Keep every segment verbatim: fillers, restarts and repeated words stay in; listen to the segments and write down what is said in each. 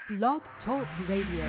Blog Talk Radio.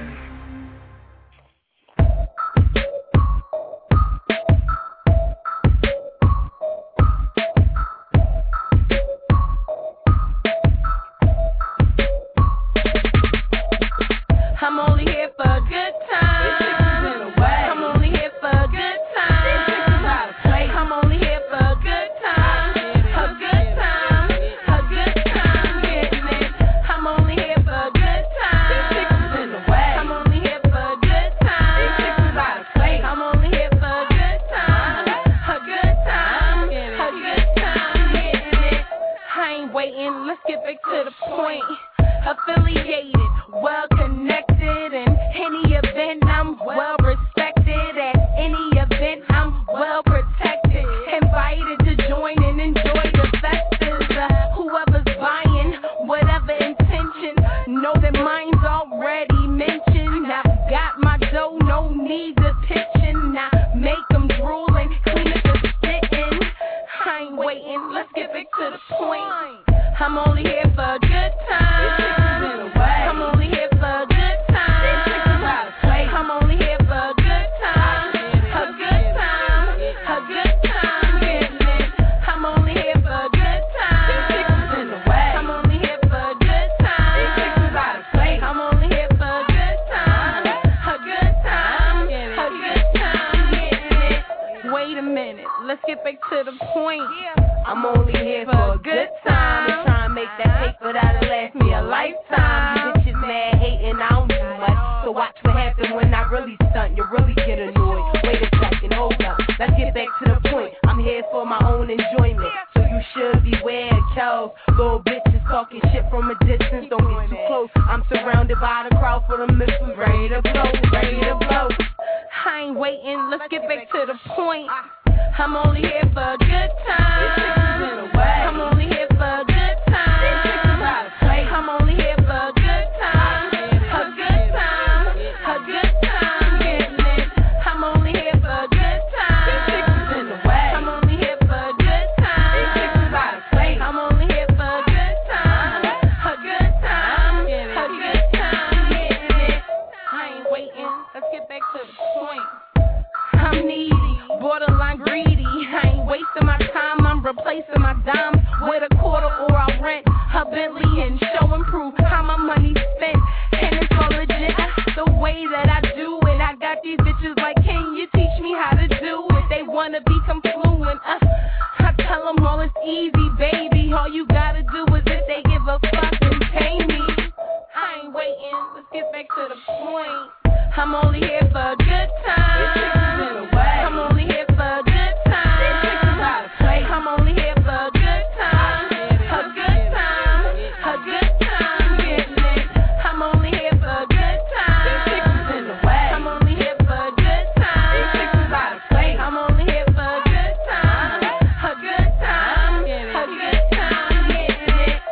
I'm only here for a good time. I'm only here for a good time. I'm only here for a good time. A good time. A good time. Getting it. I'm only here for a good time. I'm only here for a good time. I'm only here for a good time. A good time. A good time. Getting it. I ain't waiting. Let's get back to the point. Affiliated, well connected, in any event I'm well respected. At any event I'm well protected. Invited to join and enjoy the festives. Uh, whoever's buying, whatever intention, know that mine's already mentioned. I've got my dough, no need to pitching. I make them drool and clean up the sitting. I ain't waiting, let's get back to the point. I'm only here for a good time. I'm only here for a good time. I'm only here for a good time. A good time. A good time. Getting it. I'm only here for a good time. I'm only here for a good time. I'm only here for a good time. A good time. A good time. Getting it. Wait a minute. Let's get back to the point. I'm only here for a good time. Trying to make that paper that'll last me a lifetime. You bitches mad, hating, I don't do much. So watch what happens when I really stunt. You really get annoyed. Wait a second, hold up. Let's get back to the point. I'm here for my own enjoyment. So you should beware of cows. Little bitches talking shit from a distance. Don't get too close. I'm surrounded by the crowd for the missiles. Ready to blow, ready to blow. I ain't waiting. Let's get back to the point. I'm only here for a good time. I'm only here for a good time. I'm only here for a good time. A good time. A good time. Getting it. I'm only here for a good time. I'm only here for a good time. I'm only here for a good time. A good time. A good time. Getting it. I ain't waiting. Let's get back to the point. I'm needy, borderline greedy. I ain't wasting my time, I'm replacing my dimes with a quarter or I'll rent a Bentley and show and prove how my money's spent. And it's all legit, the way that I do it. I got these bitches like, can you teach me how to do it? They wanna be confluent, uh, I tell them all it's easy, baby. All you gotta do is if they give a fuck and pay me. I ain't waiting, let's get back to the point. I'm only here for a good time. I'm only here for a good time. I'm only here for a good time. A good time. A good time. Getting it. I'm only here for a good time. I'm only here for a good time. I'm only here for a good time. A good time. A good time. Getting it.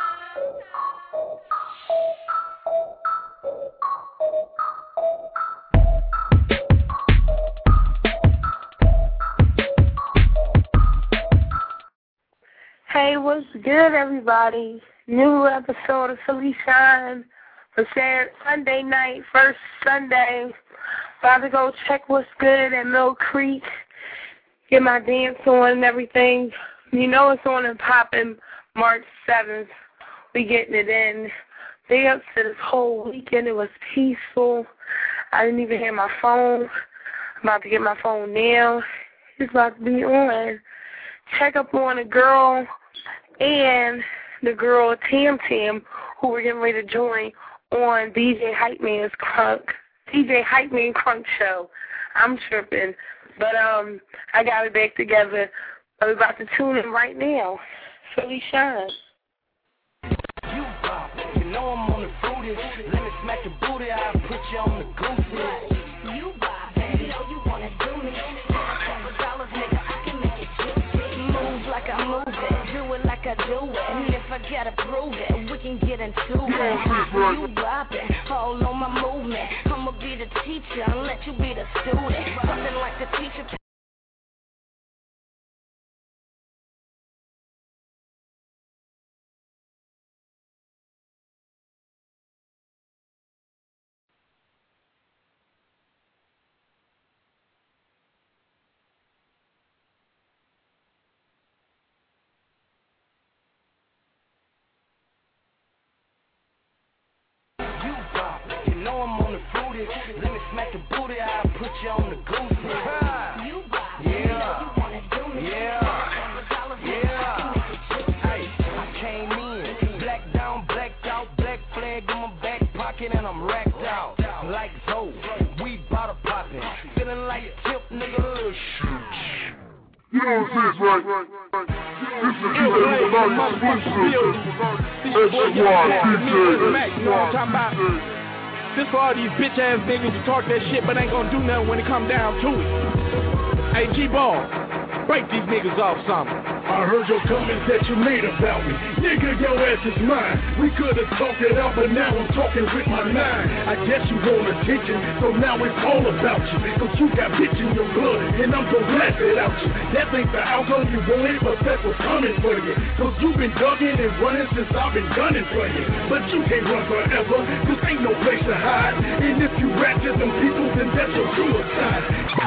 Hey, what's good, everybody? New episode of Philly Shine for Saturday, Sunday night, first Sunday. About to go check what's good at Mill Creek, get my dance on and everything. You know it's on and popping March seventh. We getting it in. Big ups to this whole weekend. It was peaceful. I didn't even hear my phone. I'm about to get my phone now. It's about to be on. Check up on a girl and the girl Tam Tam, who we're getting ready to join on D J Hype Man's Crunk, D J Hype Man Crunk Show. I'm tripping, but um, I got it back together. I'm about to tune in right now. Philly Shine. You rock, you know I'm on the booty. Let me smack your booty, I'll put you on the goose. You rock, you know you wanna do me. Couple dollars, nigga, I can make it juicy. Move like I move it, do it like I do it. And if I gotta prove it, we can get into it. You bopping, all on my movement. I'ma be the teacher and let you be the student. Something like the teacher. booty. Let me smack the booty, I'll put you on the goose. You yeah, you wanna do me. Yeah, yeah. Hey, I came in, black down, blacked out, black flag in my back pocket, and I'm racked out. Like Zoe, we bottle poppin', feeling like Tip, nigga. You know what this is, right? This is the exclusive. This is why D J. You know what I'm talking about? This for all these bitch ass niggas who talk that shit but ain't gonna do nothing when it come down to it. Hey, G-Ball, break these niggas off something. I heard your comments that you made about me. Nigga, your ass is mine. We could've talked it out, but now I'm talking with my mind. I guess you want attention, so now it's all about you. Cause you got bitch in your blood, and I'm gonna blast it out you. That ain't the outcome you wanted, but that's what's coming for you. Cause you've been dugging and running since I've been gunning for you. But you can't run forever, cause ain't no place to hide. And if you ratchet them people, then that's your suicide.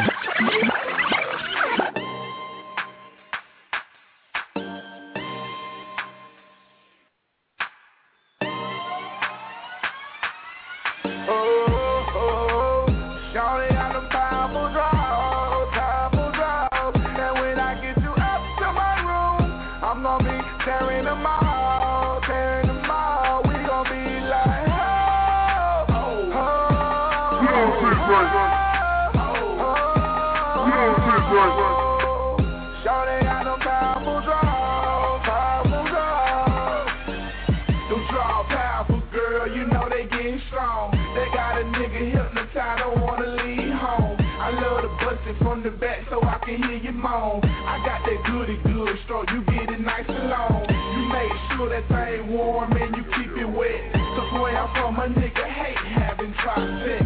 From the back so I can hear you moan. I got that goody good stroke, you get it nice and long. You make sure that thing warm and you keep it wet. Cause where I'm from, a nigga hate having tri-sex.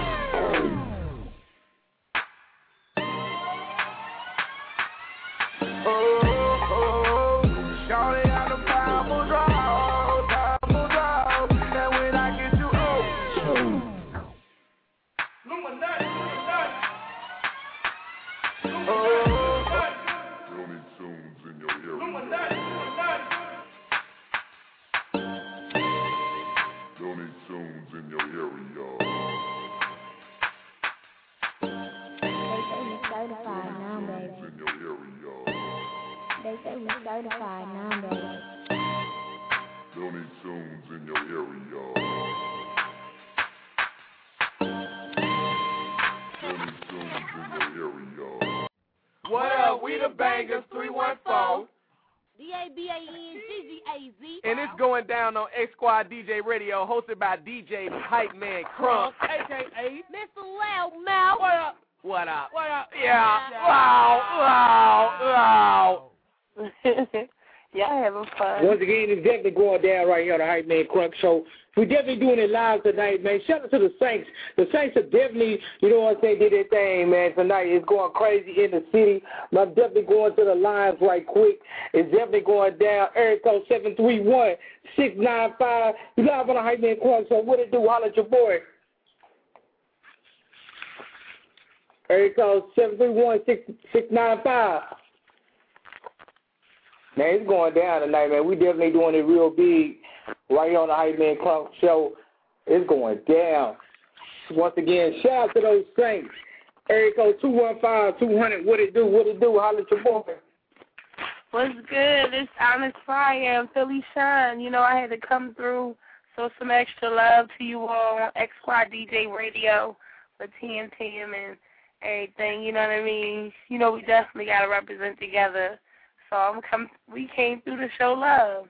Oh, oh, shawty got a powerful draw, powerful draw. And when I get you, oh, Luminati, Luminati. Looney Tunes in your area. Looney Tunes in your area. They say we certified now, baby. Looney Tunes in your area. Looney Tunes in your area. What up? We the Bangers, three one four. D A B A N G G A Z. And it's going down on X Squad D J Radio, hosted by D J Hype Man Crunk, a k a. Mister Loudmouth. What up? What up? What up? Yeah. Wow, wow, wow. Y'all having fun. Once again, it's definitely going down right here on the Hype Man Crunk Show. We're definitely doing it live tonight, man. Shout out to the Saints. The Saints are definitely, you know what I'm saying, did their thing, man, tonight. It's going crazy in the city. I'm definitely going to the lines right quick. It's definitely going down. Area code seven three one, six nine five. You live on the Hype Man Crunk Show. What it do? Holla at your boy. Area code seven three one, six nine five. Man, it's going down tonight, man. We definitely doing it real big right here on the Hype Man Crunk Show. It's going down. Once again, shout out to those Saints. Area code two one five, two hundred. What it do? What it do? Holla at your boy. What's good? It's Honest Fire and Philly Shine. You know, I had to come through, so some extra love to you all on X Squad D J Radio for T M T M and everything. You know what I mean? You know, we definitely got to represent together. So I'm come. We came through to show love.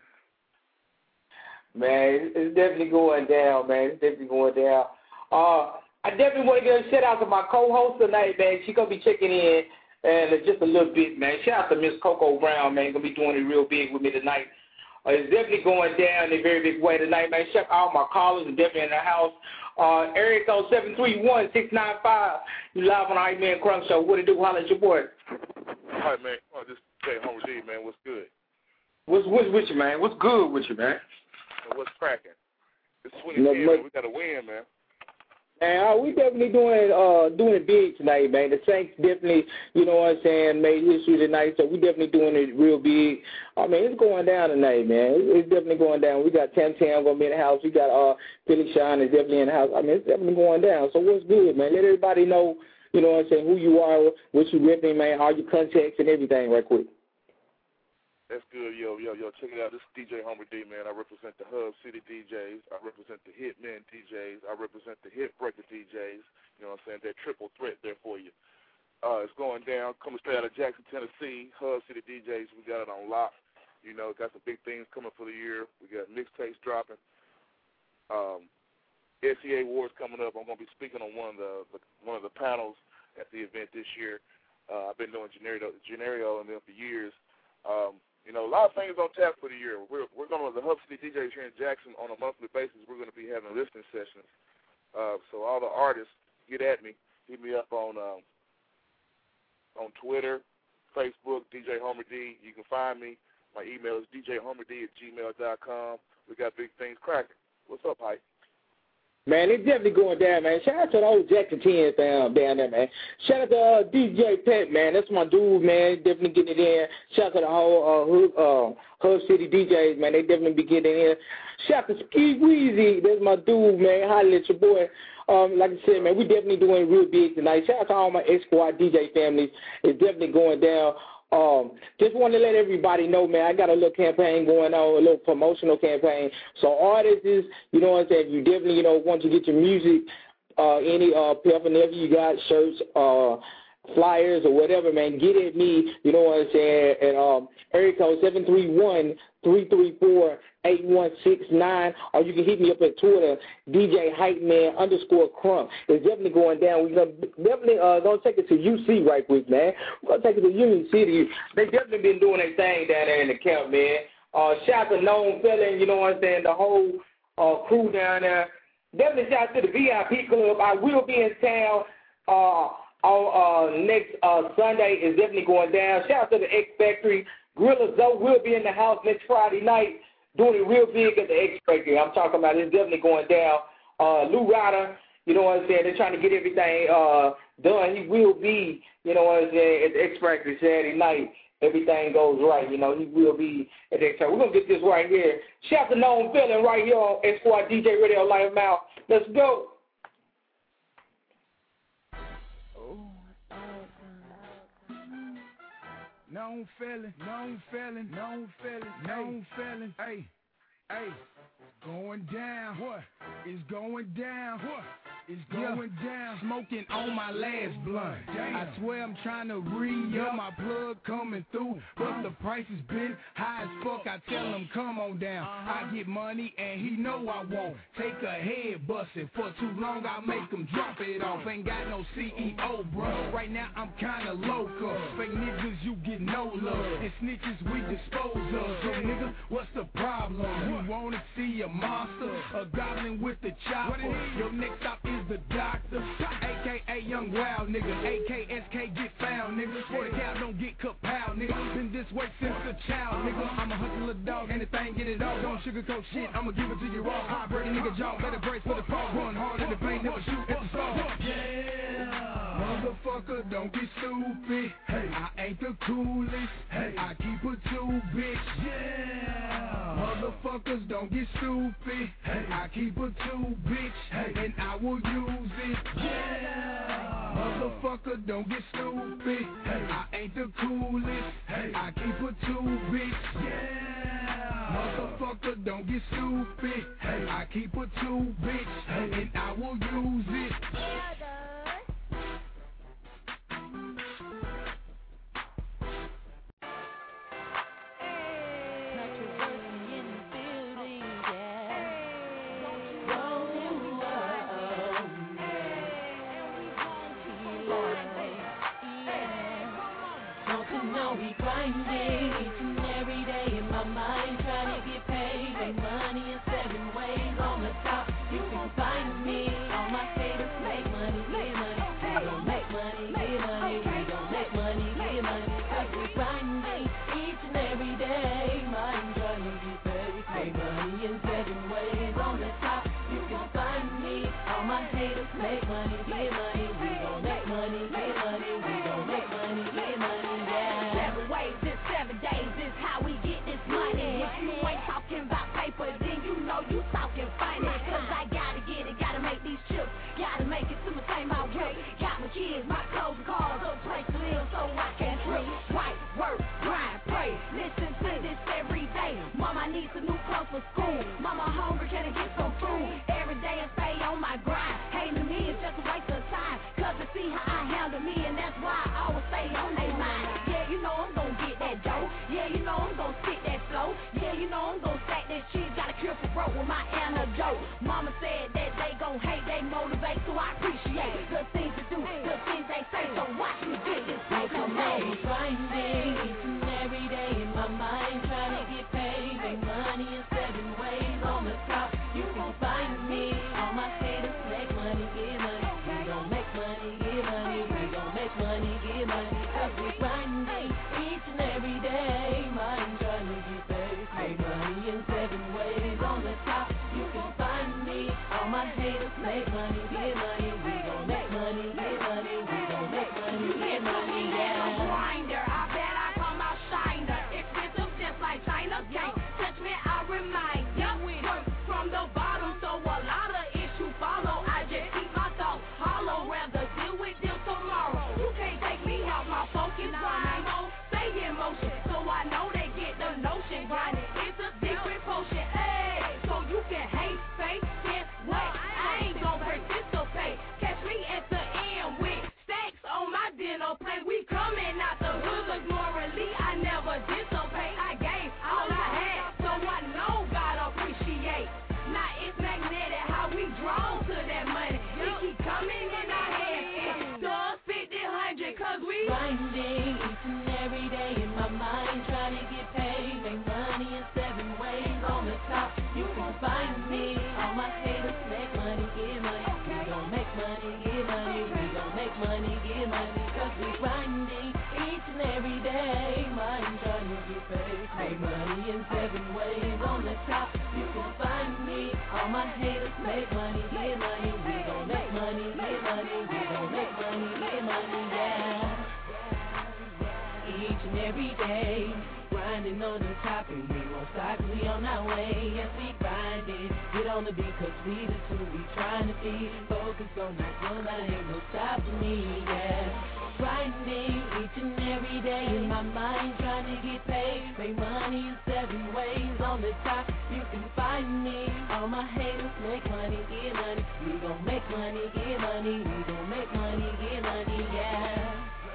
Man, it's definitely going down, man. It's definitely going down. Uh, I definitely want to give a shout out to my co-host tonight, man. She's going to be checking in and just a little bit, man. Shout out to Miss Coco Brown, man. Going to be doing it real big with me tonight. Uh, it's definitely going down in a very big way tonight, man. Shout out all my callers and definitely in the house. Uh, area code seven three one, six nine five. You live on the Hype Man Crunk Show. What it do? Holla at your boy. All right, man. Oh, this Jay Homer G, man. What's good? What's what's with you, man? What's good with you, man? And what's cracking? It's twenty ten, man. We got to win, man. Man, uh, we definitely doing uh doing it big tonight, man. The Saints definitely, you know what I'm saying, made history tonight, so we definitely doing it real big. I mean, it's going down tonight, man. It's definitely going down. We got Tam Tam gonna be in the house. We got uh Philly Shine is definitely in the house. I mean, it's definitely going down. So what's good, man? Let everybody know, you know what I'm saying, who you are, what you repping, man, all your contacts and everything, right quick. That's good, yo, yo, yo. Check it out. This is D J Homer D, man. I represent the Hub City D Js. I represent the Hitmen D Js. I represent the Hitbreaker D Js. You know what I'm saying? That triple threat there for you. Uh, it's going down. Coming straight out of Jackson, Tennessee. Hub City D Js. We got it on lock. You know, got some big things coming for the year. We got mixtapes dropping. Um, S E A Awards coming up. I'm going to be speaking on one of the, the one of the panels at the event this year. Uh, I've been doing Generio, Generio and them for years. Um, You know, a lot of things on tap for the year. We're we're going to, the Hub City D Js here in Jackson, on a monthly basis, we're going to be having listening sessions. Uh, so all the artists, get at me. Hit me up on um, on Twitter, Facebook, D J Homer D. You can find me. My email is d j homer d at gmail dot com. We got big things cracking. What's up, Hype? Man, it's definitely going down, man. Shout out to the old Jackson ten down, down there, man. Shout out to uh, D J Pet, man. That's my dude, man. Definitely getting it in. Shout out to the whole uh, uh, Hub City D Js, man. They definitely be getting in. Shout out to Ski Weezy. That's my dude, man. Holla at your boy. Um, like I said, man, we definitely doing real big tonight. Shout out to all my X-Squad D J families. It's definitely going down. Um, just want to let everybody know, man, I got a little campaign going on, a little promotional campaign. So artists, is, you know what I'm saying, if you definitely, you know, want to get your music, uh, any uh, paraphernalia you got, shirts, uh, flyers or whatever, man, get at me, you know what I'm saying, at um, area code seven three one, three three four, eight one six nine, or you can hit me up at Twitter, D J Hypeman underscore Crump. It's definitely going down. We're gonna definitely uh, gonna take it to U C right quick, man. We're gonna take it to Union City. They definitely been doing their thing down there in the camp, man. Uh, shout out to Known Felon, you know what I'm saying, the whole uh, crew down there. Definitely shout out to the V I P Club. I will be in town uh, on uh, next uh, Sunday. Is definitely going down. Shout out to the X Factory. Gorilla Zoe will be in the house next Friday night, doing it real big at the X Factory. I'm talking about it's definitely going down. Uh, Lou Ryder, you know what I'm saying, they're trying to get everything uh, done. He will be, you know what I'm saying, at the X Factory Saturday night. Everything goes right, you know, he will be at the X Factory. We're going to get this right here. Shout out to Known Felon right here on X-Squad D J Radio Live Mouth. Let's go. Known felon, known felon, known felon, known felon. Hey, hey, going down. What? It's going down. What? It's going yeah. down. Smoking on my last blunt. Damn. I swear I'm trying to re-up. My plug coming through, but the price has been high as fuck. I tell him, come on down. Uh-huh. I get money and he know I won't take a head busting. For too long I make him drop it off. Ain't got no C E O, bro. Right now I'm kinda local. Fake niggas, you get no love. And snitches we dispose of. So nigga, what's the problem? You wanna see a monster? A goblin with the chopper? Your next stop is the doctor, A K A Young Wild nigga, A K S K get found nigga, for the cow don't get cut pow nigga, been this way since a child nigga, I'm a hustler dog, anything get it all, don't sugarcoat shit, I'ma give it to you raw, high breaking nigga jaw, better brace for the fall, run hard in the paint, never shoot at the stall, yeah, motherfucker don't get stupid, hey, I ain't the coolest, hey, I keep a two bitch, yeah, motherfuckers don't get stupid, hey, I keep a two bitch, hey, and I will use it, yeah. Motherfucker, don't get stupid. Hey, I ain't the coolest. Hey, I keep a two bitch. Yeah. Motherfucker, don't get stupid. Hey, I keep a two bitch. Hey, and I will use it. We grinding each and every day in my mind, trying to get paid. Make money in seven ways. On the top, you can find me. All my haters make money, get money. We gon' make money, get money. We gon' make money, get money. Cause we grinding each and every day. Mind trying to get paid. Make money in seven ways. On the top, you can find me. All my my haters make money, get money. We gon' make money, get money. We gon' make money, get money, yeah. Seven ways, this seven days, this how we get this money. If you ain't talking about paper, then you know you talking funny. Cause I gotta get it, gotta make these chips, gotta make it to my same my way. Got my kids, my clothes, cars, a place to live so I can dream. Right, work, grind, pray, listen to this every day. Mama needs some new clothes for school. Mama hungry, can I get some food? Every day I stay on my grind. Hating me is just a waste of time. Cause I see how I handle me, and that's why I always stay on their mind. Yeah, you know I'm gon' get that dough. Yeah, you know I'm gon' spit that flow. Yeah, you know I'm gon' stack that cheese. Got a cure for broke with my antidote. Mama said that they gon' hate, they motivate, so I appreciate good things to do, good things they say, so watch me get this paper made. Grinding each and every day in my mind, trying to get paid, make money in seven ways on the top. You can find me, all my haters make money, get money. We gon' make money, get money. We gon' make money, get money. Cause we grinding each and every day, mind trying to get paid, make money in seven ways on the top. You can find me, all my haters make money, get money. We gon' make money, get money. We gon' make money, get money, yeah. Grinder, I bet I come out shiner. Expensive just like China. Can't touch me, I remind ya. Work from the bottom, so a lot of issues follow. I just keep my thoughts hollow, rather deal with them tomorrow. You can't take me out my focus, grind on, stay in motion. So I know they get the notion. Grinding is a secret potion, ayy. So you can hate, fake, this way. I ain't gon' participate. Catch me at the end with stacks on my dinner plate. We coming out the hood, look morally, I never dissipate. I gave all I had, so I know God appreciate. Now it's magnetic how we drawn to that money. We keep coming in our hands. It does fifty, hundred, cause we grinding each and every day in my mind, trying to get paid, make money in seven ways on the top. You can find me, all my haters make money, get money. We gon' make money, get money. We gon' make money, get money. Cause we grinding each and every day, mind trying to get paid, make money in seven ways on the top. You can find me, all my haters make money, get money. We gon' make money, get money. We gon' make money, get money, yeah. Each and every day, grinding on the top, and we won't stop, we on our way. Yes, we grinding, get on the beat, cause we the two, we trying to be focused on that one, I ain't no stopping me, yeah. Grinding each and every day in my mind, trying to get paid, make money in seven ways on the top. You can find me, all my haters make money, get money. We gon' make money, get money. We gon' make money, get money, yeah.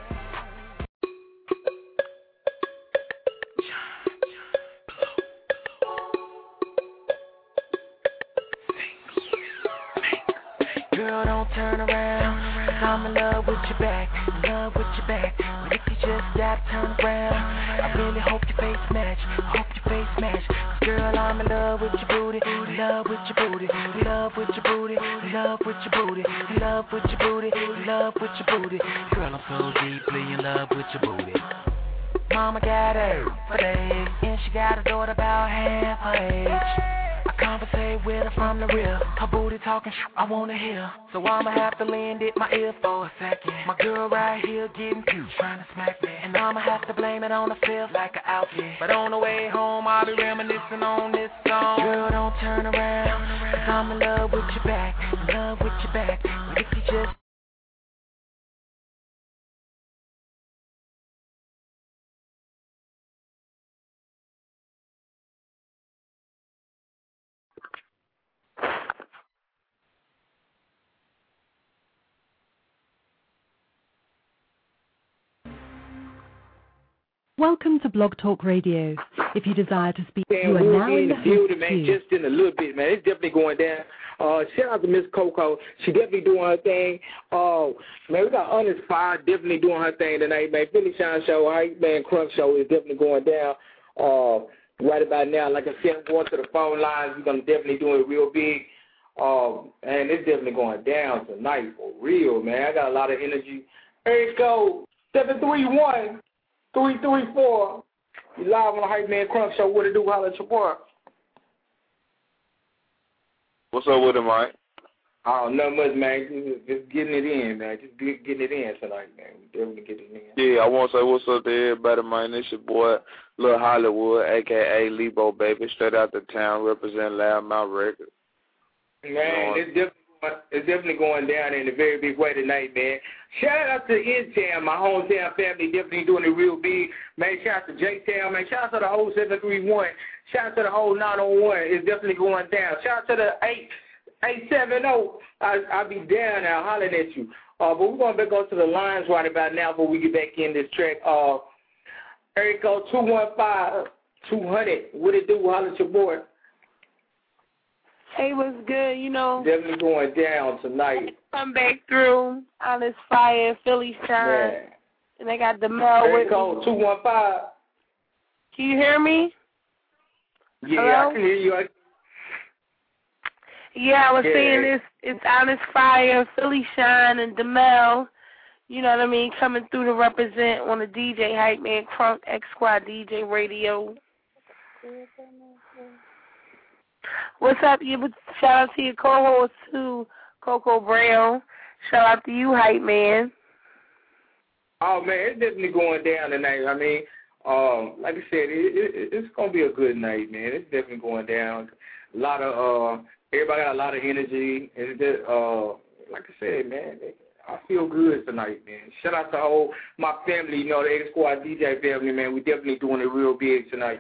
Girl, don't turn around, cause I'm in love with your back, in love with your back. But if you just stop, turn around, I really hope your face match, hope your face match. Cause girl, I'm in love with your booty, in love with your booty, in love with your booty, in love with your booty, in love with your booty, in love with your booty. Girl, I'm so deeply in love with your booty. Mama got eight for days, and she got a daughter about half her age. I conversate with her from the rear. Her booty talking sh**, I wanna hear. So I'ma have to lend it my ear for a second. My girl right here getting cute, trying to smack me. And I'ma have to blame it on the fifth like an outfit. But on the way home, I'll be reminiscing on this song. Girl, don't turn around, cause I'm in love with your back, in love with your back. But if you just Welcome to Blog Talk Radio. If you desire to speak, Man, you are we'll now be in the in the building, host man, queue. just in a little bit, man. It's definitely going down. Uh, shout out to Miss Coco. She definitely doing her thing. Uh, man, we got Honest Fire definitely doing her thing tonight, man. Philly Shine Show, Hype Man Crunk Show is definitely going down uh, right about now. Like I said, I'm going to the phone lines. We're going to definitely do it real big. Um, and it's definitely going down tonight for real, man. I got a lot of energy. Area code seven three one, three three four. You live on the Hype Man Crunk Show. What it do? Holla at your boy. What's up with it, Mike? Oh, not much, man. Just, just getting it in, man. Just get, getting it in tonight, man. We definitely getting it in. Yeah, I want to say what's up to everybody, man. This your boy, Lil Hollywood, a k a. Lebo, baby. Straight out the town, represent Loudmouth Records. Man, it's definitely, it's definitely going down in a very big way tonight, man. Shout out to N-Town, my hometown family, definitely doing it real big. Man, shout out to J-Town, man. Shout out to the whole seven three one. Shout out to the whole nine oh one. It's definitely going down. Shout out to the eight seven zero. I, I'll be down now hollering at you. Uh, but we're going to go to the lines right about now before we get back in this track. Uh, area code two one five, two hundred. What it do? Holler at your boy. Hey, what's good? You know, definitely going down tonight. Come back through. Honest Fire, Philly Shine. Man. And they got the mail with me. Code two one five. Can you hear me? Yeah, Hello? I can hear you. Yeah, I was yeah. saying this. It's Honest Fire, Philly Shine, and DeMel. You know what I mean? Coming through to represent on the D J Hype Man Crunk X Squad D J Radio. What's up? You shout out to your co-host too, Coco Brown. Shout out to you, Hype Man. Oh man, it's definitely going down tonight. I mean, um, like I said, it, it, it's gonna be a good night, man. It's definitely going down. A lot of uh, everybody got a lot of energy. And it, uh, like I said, man, I feel good tonight, man. Shout out to all my family, you know, the X Squad D J family, man. We definitely doing it real big tonight.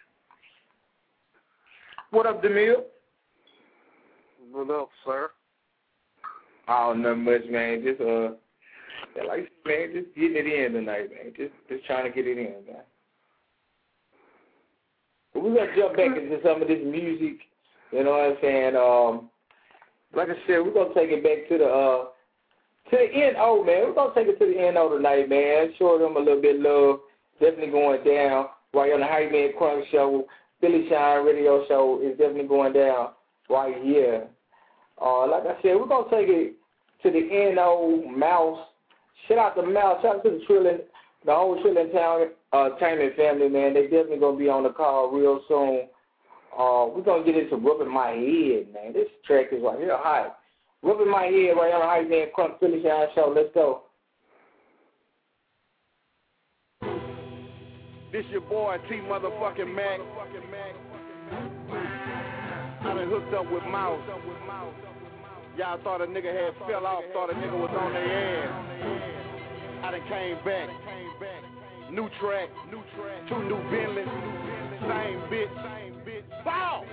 What up, DeMille? What up, sir? Oh, nothing much, man. Just uh, like man, just getting it in tonight, man. Just just trying to get it in, man. But we're gonna jump back into some of this music. You know what I'm saying? Um, like I said, we're gonna take it back to the uh to the N O, man. We're gonna take it to the N O tonight, man. Show them a little bit of love. Definitely going down right on the Hype Man Crunk Show. Philly Shine Radio Show is definitely going down right here. Uh, like I said, we're going to take it to the N O Mouse. Shout out to Mouse. Shout out to the Trillin, the whole Trillin Town uh, Tainment family, man. They definitely going to be on the call real soon. Uh, we're going to get into Rubbing My Head, man. This track is right here hot. Rubbing My Head right on the Hype Man Crunk Philly Shine Show. Let's go. This your boy T motherfucking Mac. I done hooked up with Mouse. Y'all thought a nigga had fell off, thought a nigga was on their ass. I done came back. New track, two new Bentleys, same bitch. Bow!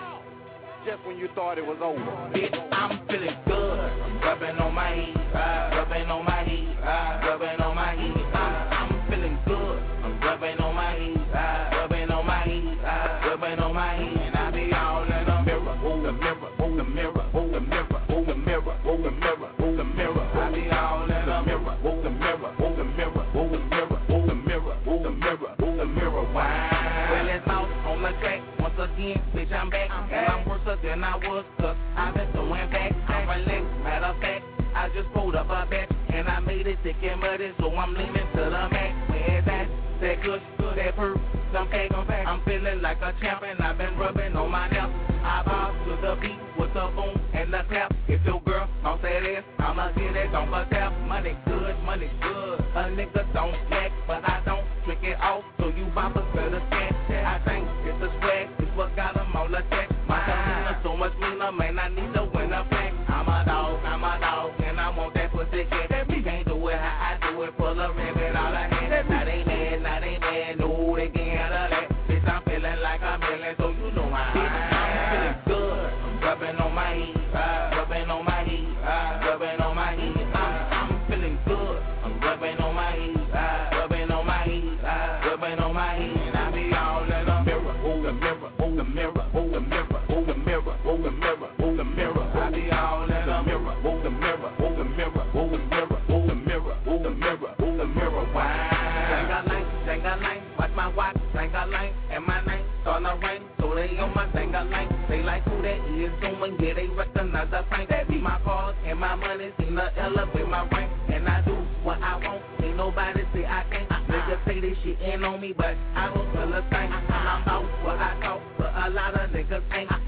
Just when you thought it was over. Bitch, I'm feeling good. I'm rubbing on my head, rubbing on my head, rubbing on my head. I'm feeling good. I'm rubbing on my head, rubbing on my head, rubbing on my head. And I be all in the mirror, oh the mirror, oh the mirror, oh the mirror, oh the mirror, oh the mirror, oh the mirror. I be all in the mirror, oh the mirror, oh the mirror, oh the mirror, oh the mirror, oh the mirror, oh the mirror. Wow. Well, it's Mouse on the track once again, bitch. I'm back, and I'm worse than I was, cause I've been throwing back. I'm relaxed, matter of fact, I just pulled up a bat, and I made it thick and muddy, so I'm leaning to the max. Where's that? That good, that perk, some cake on back. I'm feeling like a champion, I've been rubbing on my nails. I bob to the beat with the boom and the clap. If your girl don't say this, I'ma get it, don't but tap. Money good, money good. A nigga don't slack, but I don't trick it off, so you boppers better stand. I think it's a swag, it's what got them on the check. My Selena so much meaner, man, I need to win a pack. I'm a dog, I'm a dog, and I want that pussy cat. We can't do it how I do it, full of ribbon, all I had. Now they mad, now they mad, no, they can't handle that. Bitch, I'm feeling like a million, so you know how I'm feeling good. I'm rubbing on my head, rubbing on my head, rubbing on my head. I'm feeling good. I'm rubbing on my head, rubbing on my head, rubbing on my head. And I be all in the mirror, oh the mirror, oh the mirror, oh the mirror, oh the mirror, oh the mirror, oh the mirror. I be all in the mirror, oh the mirror, oh the mirror, oh the mirror, oh the mirror, oh the mirror, oh the mirror. Wow. Dang-a-lang, dang-a-lang, watch my watch, dang-a-lang, and my name start to rain, so they on my dang-a-lang. They like who that is, doing, yeah, they recognize the prank. That be my cars and my money, seen the elevate my rank, and I do what I want, ain't nobody say I can't. Niggas say this shit in on me, but I don't feel a thing. I'm out what I talk, but a lot of niggas ain't. I don't need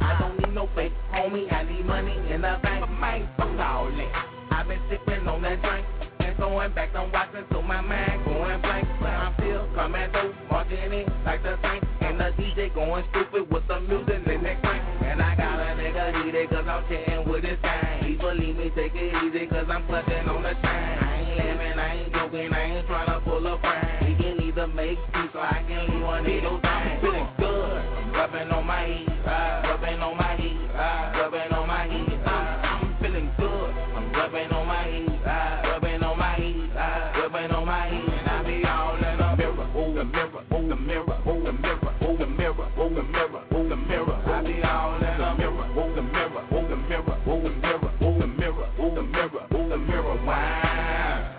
with no fake, homie. I need money in the bank, man. Fuck all that. I've been sipping on that drink. Going back, I'm watching to my mind, going blank. But I'm still coming through, marching in like the tank. And the D J going stupid with the music in that crank. And I got a nigga heated cause I'm chatting with his gang. He believe me, take it easy cause I'm clutching on the chain. I ain't living, I ain't joking, I ain't trying to pull a prank. He can either make peace so I can leave one of those. I'm feeling good, I'm rubbing on my heat, uh, rubbing on my heat, uh, rubbing on my heat. Uh, I'm feeling good, I'm rubbing on my heat, uh, rubbing on my heat, uh, rubbing on my heat. And I be all in the mirror, oh the mirror, oh the mirror, oh the mirror, oh the mirror, oh the mirror, oh the mirror. I be all in the mirror, oh the mirror, oh the mirror, oh the mirror, oh the mirror, oh the mirror, oh the mirror. Wow.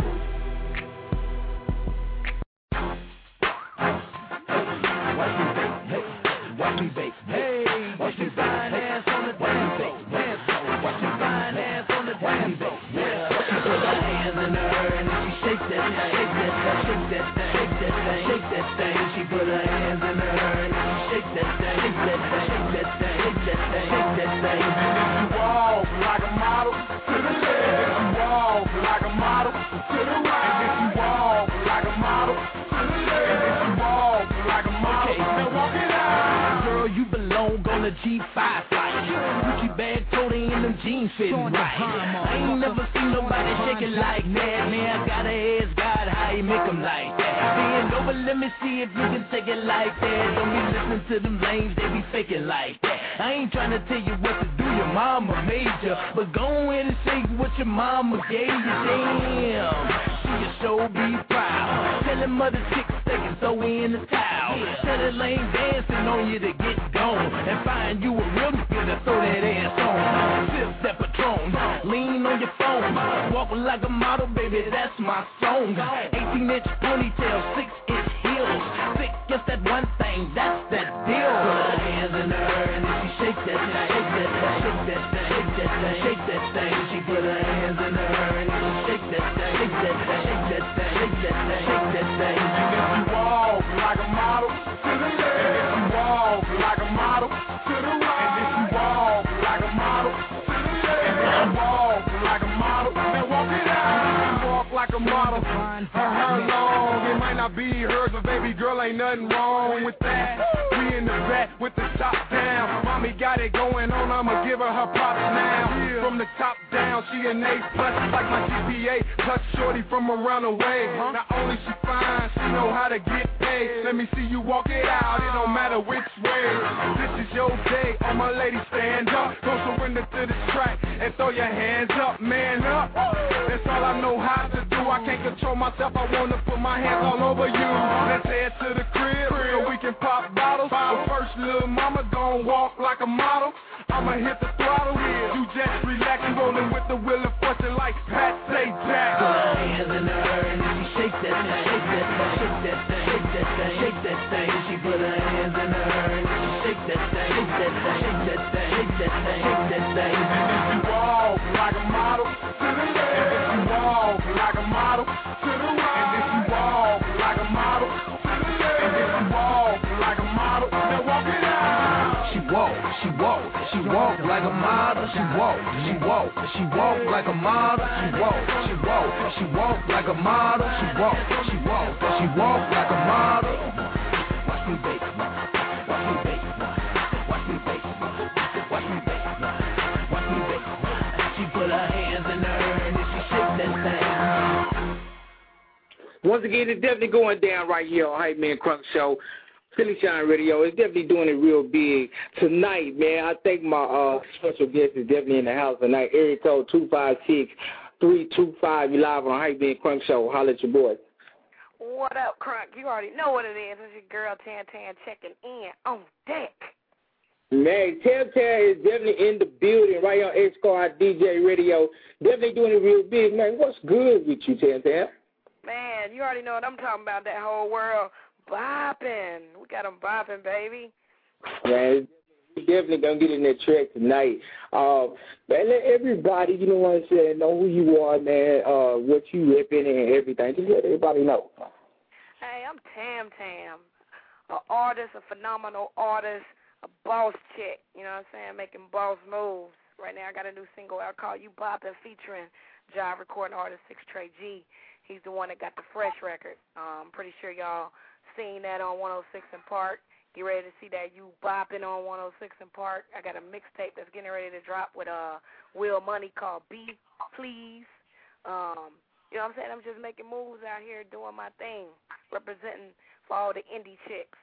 Watch me bake, hey, watch me bake, hey, watch me fine ass on the dance floor, dance floor. Watch me fine ass on the dance floor, yeah. She put her hands in her and then she shake that, shake that, shake that, shake that, shake that thing. She put her hands in her and then she shake that, shake that, shake that, shake that, shake that thing. You walk like a model to the left, you walk like a model to the right, if you walk like a model to the left, if you walk like a model. Okay, now walk it out. Girl, you belong on the G five flight. Gucci bag, Tony, and them jeans fitting right. I ain't never seen nobody shake it like that. Man, I gotta ask God how you make them like that. Bend over, let me see if you can take it like that. Don't be listening to them lames, they be faking like that. I ain't trying to tell you what to do, your mama made you. But go ahead and say what your mama gave you. Damn, she just so be proud. Tell them other chicks they can throw in the towel. Tell that lame dancing on you to get gone. And find you a real nigga to throw that ass on. Sip that Patron, lean on your phone. Walk like a model, baby, that's my song. eighteen inch ponytail, six inch heels. Thick, just that one thing, that's that deal. Put her hands in her and then she shake that, shake that, shake that, shake that, shake that thing. She put her hands in her and then she shake that, shake that, shake that, shake that, shake that thing. If you walk like a model to the left, if you walk like a model to the right, and if you walk like a model to the left, if you walk like a model, then walk it out. Walk like a model, her hair long, it might not be hers, but baby girl ain't nothing wrong with that. We in the back with the top down, mommy got it going on, I'ma give her her props now. From the top down, she an A plus, like my G P A, plus shorty from around the way. Not only she fine, she know how to get paid. Let me see you walk it out, it don't matter which way. This is your day, all my ladies stand up. Don't surrender to this track and throw your hands up, man up. That's all I know how to do, I can't control myself, I wanna put my hands all over you. Let's head to the crib so we can pop bottles. But first, little mama gon' walk like a model. I'ma hit the throttle, you just relax, you rolling with the wheel of fortune like Pat say Jack. Put her hands in her and then she shake that, shake that, shake that, shake that, shake that thing. She put her hands in her and then she shake that, shake that, shake that, shake that, shake that thing. If you walk like a model to the left, if you walk like a model to the right, and if you walk like a model to the left, and if you walk like a model, then walk it out. She walk, she walk, she walk like a model. She walk, she walk, she walk like a model. She walk, she walk, she walk like a model. She walk, she walk, she walk like a model. Watch me bake, watch me bake, watch me bake, watch me bake, watch me bake. She put her hands in her and then she shake that thing. Once again, it's definitely going down right here on Hype Man Crunk Show. Philly Shine Radio is definitely doing it real big tonight, man. I think my uh, special guest is definitely in the house tonight. Area code two five six, three two five. You live on Hype Man Crunk Show. Holla at your boy. What up, Crunk? You already know what it is. It's your girl Tan Tan checking in on deck. Man, Tan Tan is definitely in the building right on X-Squad D J Radio. Definitely doing it real big, man. What's good with you, Tan Tan? Man, you already know what I'm talking about. That whole world bopping. We got them bopping, baby. Man, we're definitely going to get in that track tonight. Uh, man, let everybody, you know what I'm saying, know who you are, man, uh, what you ripping and everything. Just let everybody know. Hey, I'm Tam Tam, an artist, a phenomenal artist, a boss chick, you know what I'm saying, making boss moves. Right now I got a new single out called You Boppin' featuring Jive recording artist Six Trey G. He's the one that got the Fresh record. Um, pretty sure y'all seen that on one oh six in Park. Get ready to see that You Boppin' on one oh six in Park. I got a mixtape that's getting ready to drop with uh, Will Money called Be Please. Um, you know what I'm saying? I'm just making moves out here doing my thing, representing for all the indie chicks.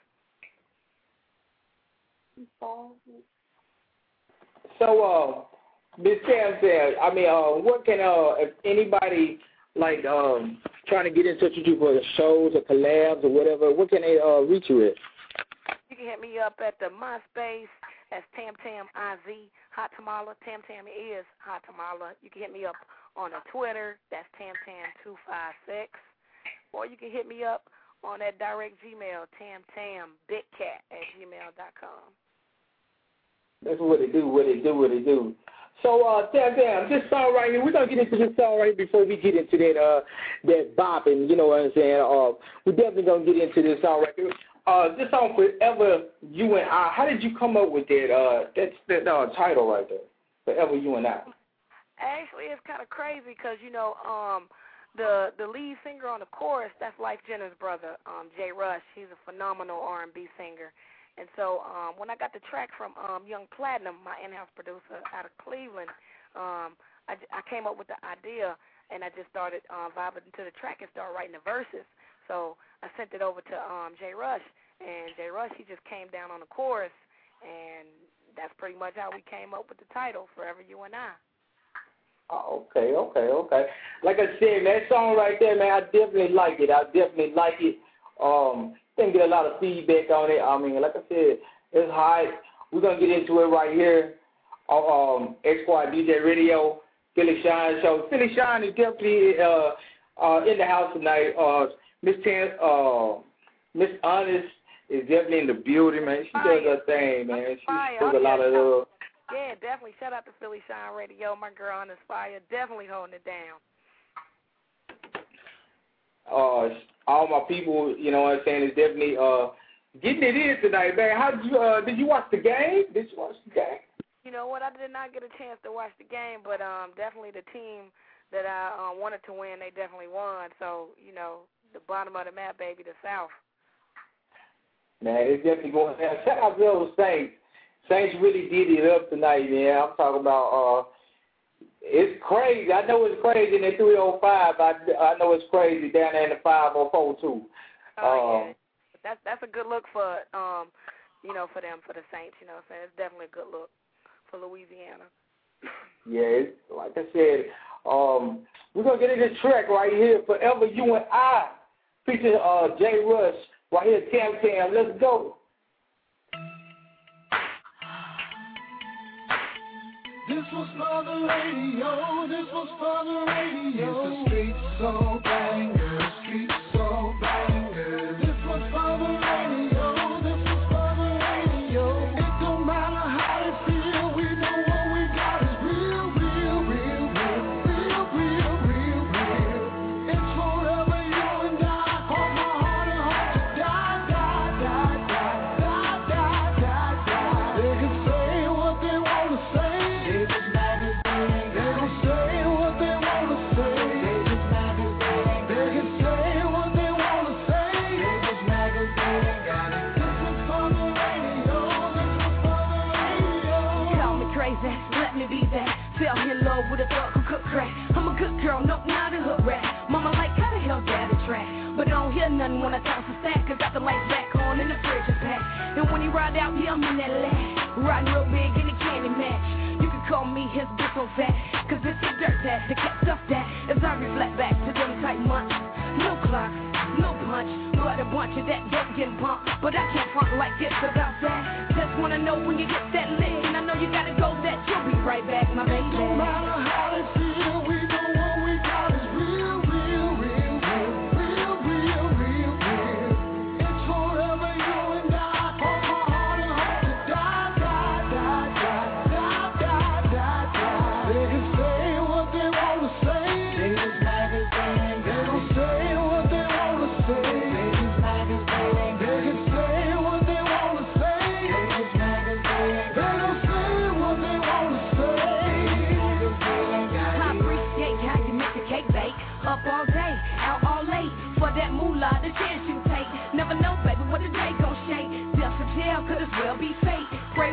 So, uh, Miss Tam said, I mean, uh, what can, uh, if anybody, like, um, trying to get in touch with you for shows or collabs or whatever, what can they uh, reach you at? You can hit me up at the MySpace. That's Tam Tam I Z, Hot Tamala. Tam Tam is Hot Tamala. You can hit me up on the Twitter. That's Tam Tam two five six. Or you can hit me up on that direct Gmail, Tam Tam Big Cat at gmail dot com. That's what they do, what they do, what they do. So, uh, Tam Tam, this song right here, we're going to get into this song right here before we get into that, uh, that bopping, you know what I'm saying? Uh, we're definitely going to get into this song right here. Uh, this song, Forever You and I, how did you come up with that, uh, that's that uh, title right there, Forever You and I? Actually, it's kind of crazy because, you know, um, the the lead singer on the chorus, that's Life Jenner's brother, um, Jay Rush. He's a phenomenal R and B singer. And so um, when I got the track from um, Young Platinum, my in-house producer out of Cleveland, um, I, I came up with the idea, and I just started uh, vibing to the track and started writing the verses. So I sent it over to um, Jay Rush, and Jay Rush, he just came down on the chorus, and that's pretty much how we came up with the title, Forever You and I. Oh, okay, okay, okay. Like I said, man, that song right there, man, I definitely like it. I definitely like it. Um, didn't get a lot of feedback on it. I mean, like I said, it's hot. We're going to get into it right here on um, X-Squad D J Radio, Philly Shine Show. Philly Shine is definitely uh, uh, in the house tonight. Uh, Miss Tan, uh, Miss Honest is definitely in the building, man. She does her thing, man. She does a lot of love. Yeah, definitely. Shout out to Philly Shine Radio. My girl Honest Fire, definitely holding it down. Uh, all my people, you know what I'm saying, is definitely uh, getting it in tonight, man. How did you uh, did you watch the game? Did you watch the game? You know what? I did not get a chance to watch the game, but um, definitely the team that I uh, wanted to win, they definitely won. So, you know, the bottom of the map, baby, the South. Man, it's definitely going down. Shout out to those Saints. Saints really did it up tonight, man. I'm talking about, uh, it's crazy. I know it's crazy in the three oh five. I, I know it's crazy down there in the five oh four, too. Oh, um, yeah. That's, that's a good look for, um, you know, for them, for the Saints, you know what I'm saying? It's definitely a good look for Louisiana. Yeah, it's, like I said, um, we're going to get into this track right here, Forever You and I, featuring uh, Jay Rush, right here, Tam Tam. Let's go. This was for the radio, this was for the radio. It's a street soul banger, street soul banger. This was for the radio, this was for the radio. It don't matter how they feel, we know what we got is real, real, real, real, real, real, real, real. It's forever you and I, hold my heart and hope to die, die, die, die, die, die, die, die. They can say what they want to say. With a thug who cook crack. I'm a good girl, no, not a hood rat. Mama like, how the hell got a track? But I don't hear nothing when I toss a stack, cause got the lights back on and the fridge is packed. And when he ride out, yeah, I'm in that laugh. Riding real big in the candy match. You can call me his bitch on fat, cause it's a dirt tag. The cat stuff that as I reflect back to them tight months. No clock, no punch, but a bunch of that dope getting pumped. But I can't front like this about that. Just wanna know when you get that lit, and I know you gotta go that you'll be right back, my baby. No matter how they feel, we know what we got is real, real, real, real, real, real, real, real. It's forever you and I, hold my heart and hope to die, die, die, die, die, die, die, die. They can say what they want to say. They just magazine. They don't say what they want to say. They just magazine. They can say what they want to say. They just magazine.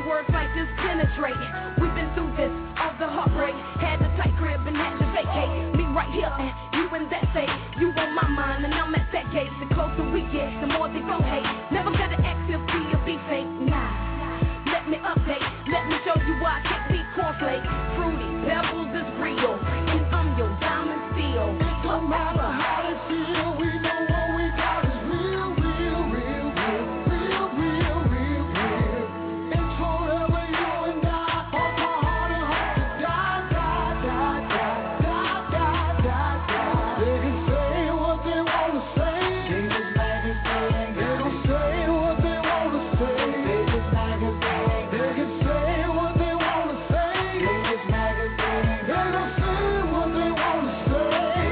words like this penetrate. We've been through this, off the heartbreak. Had the tight crib and had to vacate. Me right here and you in that state. You on my mind and I'm at that gate. The closer we get, the more they gon' hate. Never gotta ask if P or B fake. Nah. Let me update, let me show you why I can't be cornflakes. Fruity, pebbles is real, and I'm your diamond steel. No matter how it feel, we know what we got is real, real, real, real, real, real, real, real. It's forever you and I, on my heart and heart to die, die, die, die, die, die, die, die. They can say what they wanna say, they just like it, they gon' say what they wanna say, they just like it. They can say what they wanna say. They just magazine. They don't say what they wanna say.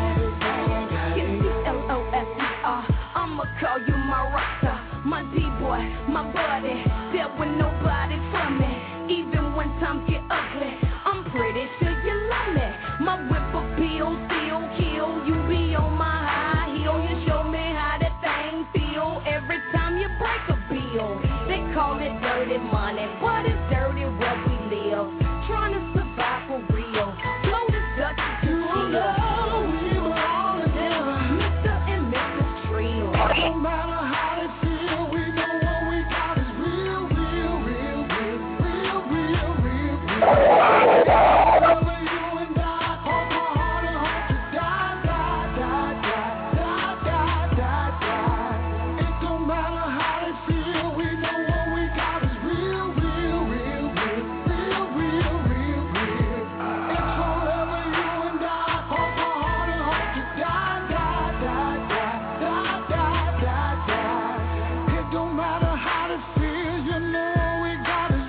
It's the L O S E R. I'ma call you my rocker, my D-boy, my buddy. There with nobody from me, even when times get ugly. I'm pretty sure you love me. My whip appeal, still kill. You be on my high heel. You show me how that thing feel every time you break a bill. They call it dirty money, but it's dirty where we live. Trying to survive for real. Blow the Dutch to kill. We belong together, Mister and Missus Trio. No matter how they feel, we know what we got is real, real, real, real, real, real, real, real. Forever you and I, on my heart and heart to die, die, die, die, die, die, die, die. It don't matter how they feel, we know what we got is real, real, real, real, real, real, real, real. It's forever you and I, on my heart and heart to die, die, die, die, die, die, die, die. It don't matter how they feel, you know we got is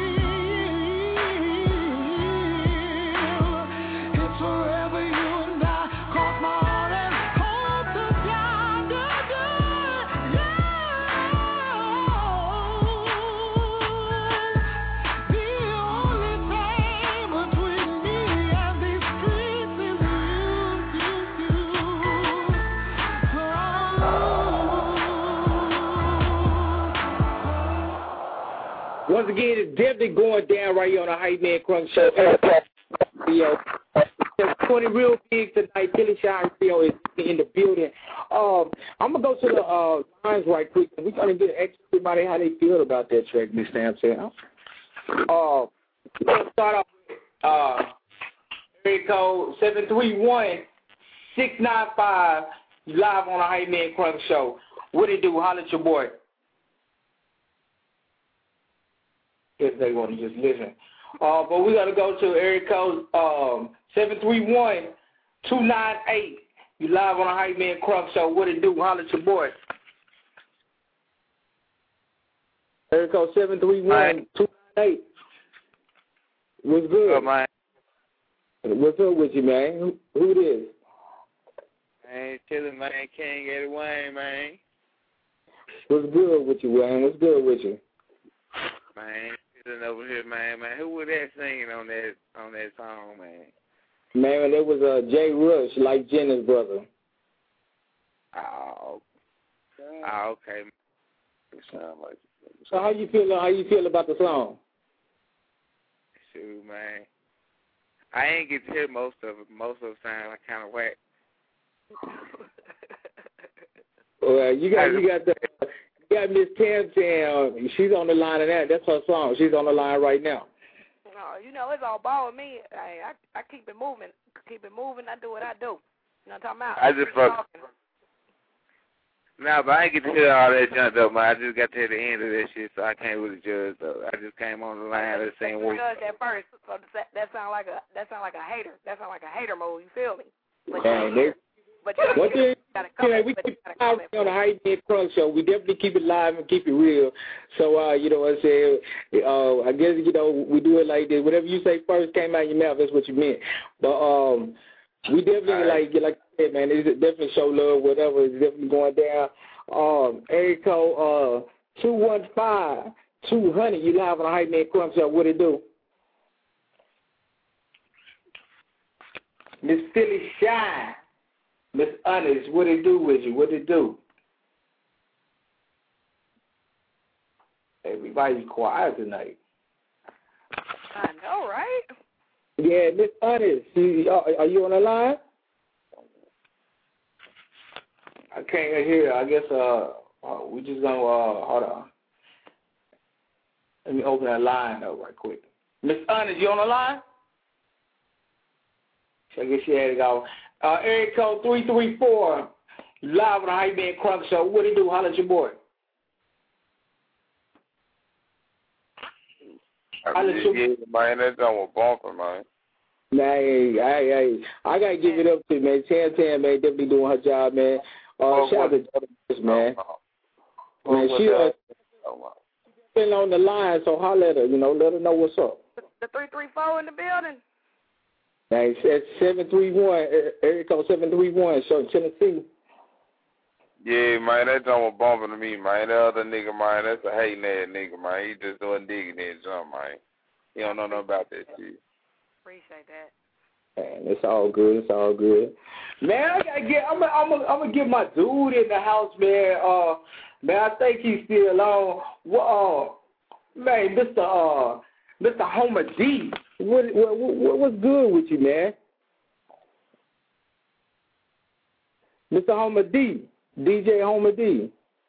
real. It's forever you and I, cross my heart and hope to die, die, die, yeah. The only thing between me and these streets is you, you, you. Once again, it's definitely going down right here on the Hype Man Crunk Show. Yo, twenty real big tonight. Billy Shine Rio is in the building. Um, I'm gonna go to the uh, lines right quick. We're gonna get everybody how they feel about that track, Miss Sampson. Uh, let's start off with uh, area code seven three one, six nine five. You live on the Hype Man Crunk Show. What it do? Holler at your boy. If they want to just listen. Uh, but we got to go to area code um, seven three one, two nine eight. You live on the Hype Man Crunk Show. What it do? Holler at your boy. Area code seven three one, two nine eight. What's good? Up, man? What's up with you, man? Who, who it is? Man, chillin', man. King Eddie Wayne, man. What's good with you, Wayne? What's good with you? Man, sitting over here, man, man. Who was that singing on that on that song, man? Man, that was uh, Jay Rush, like Jenna's brother. Oh, oh okay. It sound like. So how you feel? How you feel about the song? Shoot, man. I ain't get to hear most of it. Most of the time, I kind of whack. Well, you got you got the. You got Miss Tam Tam. She's on the line of that. That's her song. She's on the line right now. No, you know, it's all ball with me. I, I I keep it moving. Keep it moving. I do what I do. You know what I'm talking about? I just fuck. No, but I ain't get to hear all that junk, though, man. I just got to hear the end of that shit, so I can't really judge, though. I just came on the line and saying what. Judge at first, so that, that sound like a that sound like a hater. That sound like a hater move. You feel me? But Man, you, but you, One thing, gotta you know, comment, we but keep you it gotta live comment. on the Hype Man Crunk Show. We definitely keep it live and keep it real. So, uh, you know what I'm saying? Uh, I guess, you know, we do it like this. Whatever you say first came out of your mouth, that's what you meant. But um, we definitely, right. like like I said, man, it's definitely show love, whatever. It's definitely going down. Um, area code uh, two one five, two hundred. You live on the Hype Man Crunk Show. What it do? Miss Philly Shine. Miss Honest, what it do with you? What it do? There we everybody's quiet tonight. I know, right? Yeah, Miss Honest, you, are you on the line? I can't hear. I guess uh, uh we just gonna uh hold on. Let me open that line up right quick. Miss Honest, you on the line? I guess she had to go. Uh, area code three three four, live on the Hype Man Crunk Show. What do you do? Holla at your boy. I mean, yeah, man, that's on a bumper, man. Man, hey, hey, hey, I gotta give it up to you, man. Tam Tam, man, definitely doing her job, man. Uh, oh, shout out to Jordan, man. Oh, man, she uh, been on the line, so holler at her, you know, let her know what's up. The three three four in the building. Man, it's seven three one, area code seven three one, so Tennessee. Yeah, man, that's on a bumper to me, man. That other nigga, man, that's a hating ass nigga, man. He just doing digging in something, man. He don't know nothing about that shit. Appreciate that. Man, it's all good. It's all good. Man, I gotta get. I'm gonna. I'm gonna. I'm gonna get my dude in the house, man. Uh, man, I think he's still on. Well, uh, man, Mister Uh, Mister Homer D. What, what, what, what's good with you, man? Mister Homer D. D J Homer D.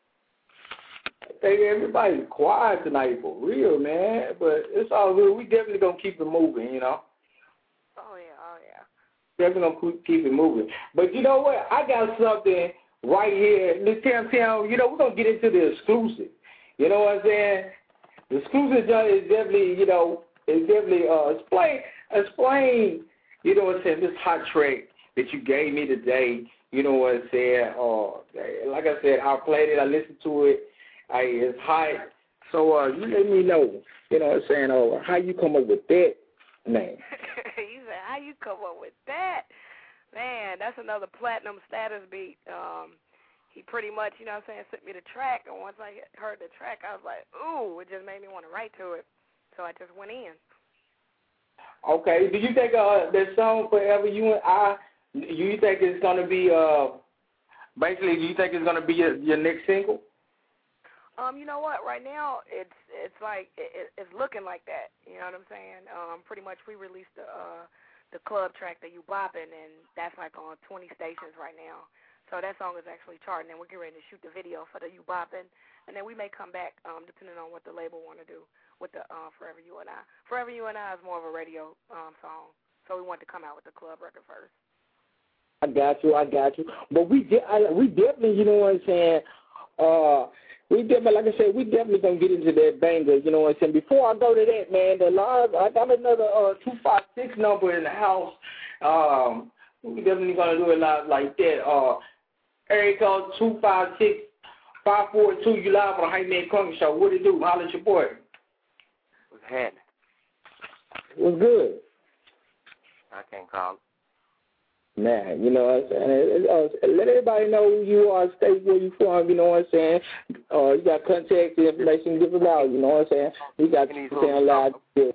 I think everybody's quiet tonight for real, man. But it's all good. We definitely gonna keep it moving, you know. Oh yeah, oh yeah. Definitely gonna keep it moving. But you know what? I got something right here. Miss Tam Tam, you know, we're gonna get into the exclusive. You know what I'm saying? The exclusive is definitely, you know, is definitely uh explain explain, you know what I'm saying, this hot track that you gave me today. You know what I'm saying? Uh, like I said, I played it, I listened to it. I, it's hot. So uh, you let me know, you know what I'm saying, uh, how you come up with that name. You said, how you come up with that? Man, that's another platinum status beat. Um, he pretty much, you know what I'm saying, sent me the track, and once I heard the track, I was like, ooh, it just made me want to write to it. So I just went in. Okay. Do you think uh, that song, Forever You and I, do you think it's going to be, uh, basically, do you think it's going to be your, your next single? Um, you know what? Right now, it's it's like it, it's looking like that. You know what I'm saying? Um, pretty much, we released the uh, the club track that You Boppin', and that's like on twenty stations right now. So that song is actually charting, and we're getting ready to shoot the video for the You Boppin', and then we may come back um, depending on what the label want to do with the uh, Forever You and I. Forever You and I is more of a radio um, song, so we wanted to come out with the club record first. I got you, I got you. But we de- I, we definitely, you know what I'm saying, uh, we definitely, like I said, we definitely going to get into that banger, you know what I'm saying. Before I go to that, man, the live, I got another uh, two five six number in the house. Um, we definitely going to do it live like that. Uh, area code two five six, five four two, you live on the Hype Man Crunk Show. What it do? Holla at your boy. What's happening? What's good? I can't call it. Man, you know what I'm saying? Uh, let everybody know who you are, state where you from, you know what I'm saying? Uh, you got contact information, give it out, you know what I'm saying? We got you saying live.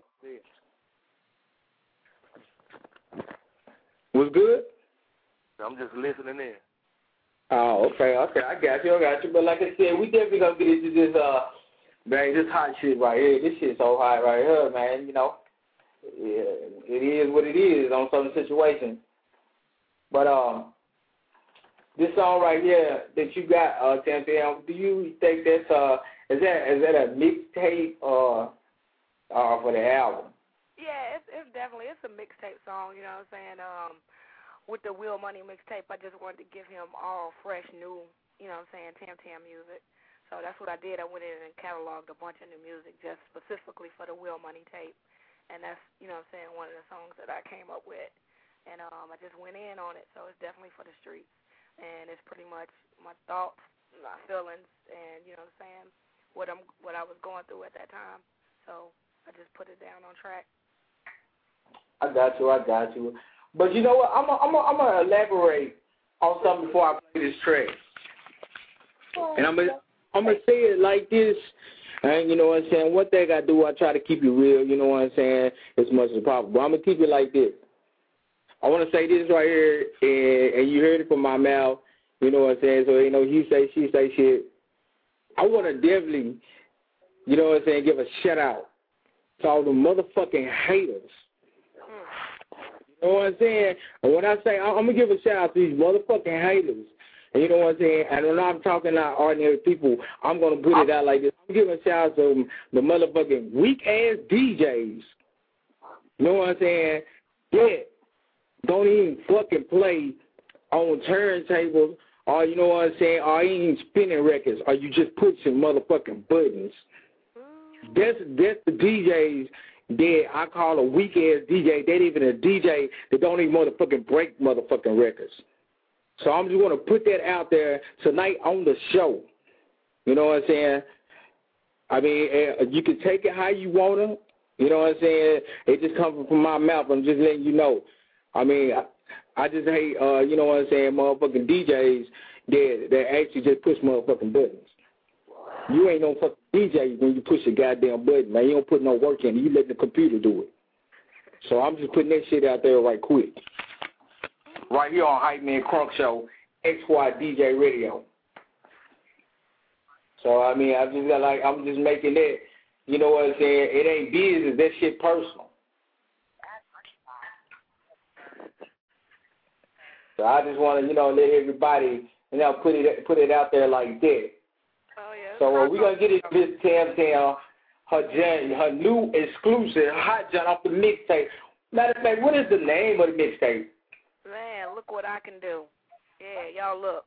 What's good? I'm just listening in. Oh, okay, okay, I got you, I got you. But like I said, we definitely gonna get into this, uh, man, this hot shit right here. This shit's so hot right here, man, you know. Yeah, it is what it is on some situations. But um, this song right here that you got, uh, Tam Tam, do you think that's uh, is that is that a mixtape or uh, for the album? Yeah, it's it's definitely it's a mixtape song. You know what I'm saying? Um, with the Will Money mixtape, I just wanted to give him all fresh, new, you know what I'm saying, Tam Tam music. So that's what I did. I went in and cataloged a bunch of new music just specifically for the Will Money tape, and that's, you know what I'm saying, one of the songs that I came up with. And um, I just went in on it, so it's definitely for the streets. And it's pretty much my thoughts, my feelings, and, you know what I'm saying, what I'm, what I was going through at that time. So I just put it down on track. I got you, I got you. But you know what, I'm I'm I'm going to elaborate on something before I play this track. And I'm going I'm to say it like this. And you know what I'm saying, one thing I do, I try to keep it real, you know what I'm saying, as much as possible. But I'm going to keep it like this. I want to say this right here, and, and you heard it from my mouth, you know what I'm saying, so, you know, he say, she say shit. I want to definitely you know what I'm saying, give a shout out to all the motherfucking haters. You know what I'm saying? And when I say, I'm going to give a shout out to these motherfucking haters. And you know what I'm saying? And when I'm talking about ordinary people, I'm going to put it out like this. I'm giving a shout out to the motherfucking weak-ass D Js. You know what I'm saying? Yeah. Don't even fucking play on turntables, or you know what I'm saying, or even spinning records, or you just pushing motherfucking buttons. That's that's the D Js that I call a weak ass D J. They ain't even a D J that don't even motherfucking break motherfucking records. So I'm just gonna put that out there tonight on the show. You know what I'm saying? I mean, uh, you can take it how you wanna. You know what I'm saying? It just comes from my mouth. I'm just letting you know. I mean, I, I just hate, uh, you know what I'm saying, motherfucking D Js that, that actually just push motherfucking buttons. You ain't no fucking D J when you push a goddamn button, man. You don't put no work in it. You let the computer do it. So I'm just putting that shit out there right quick. Right here on Hype Man Crunk Show, X Y D J Radio. So, I mean, I just got like, I'm just making that, you know what I'm saying, it ain't business, that shit personal. So I just want to, you know, let everybody, you know, put it put it out there like that. Oh, yeah. So uh, we're going to get into Miss Tam Tam, her, jam, her new exclusive hot jam off the mixtape. Matter of fact, what is the name of the mixtape? Man, look what I can do. Yeah, y'all look.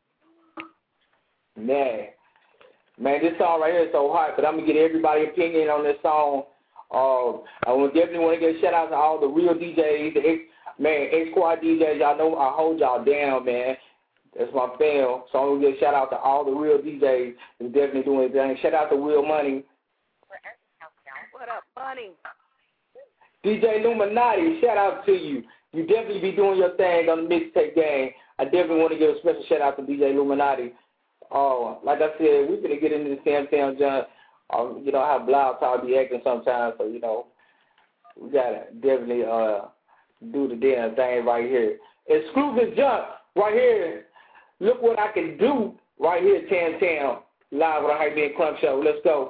Man. Man, this song right here is so hot, but I'm going to get everybody's opinion on this song. Uh, I would definitely want to give a shout out to all the real D Js, the X, man, X-Squad D Js. Y'all know I hold y'all down, man. That's my fam. So I'm going to give a shout out to all the real D Js who's definitely doing their thing. Shout out to Will Money. What up, Money? D J Illuminati, shout out to you. You definitely be doing your thing on the mixtape game. I definitely want to give a special shout out to D J Illuminati. Oh, uh, like I said, we're going to get into the Sam Tam John. Um, you know how Blau Talk be acting sometimes, so, you know, we got to definitely uh, do the damn thing right here. Exclusive jump right here. Look what I can do right here, Tam Tam, live on the Hype Man Crunk Show. Let's go.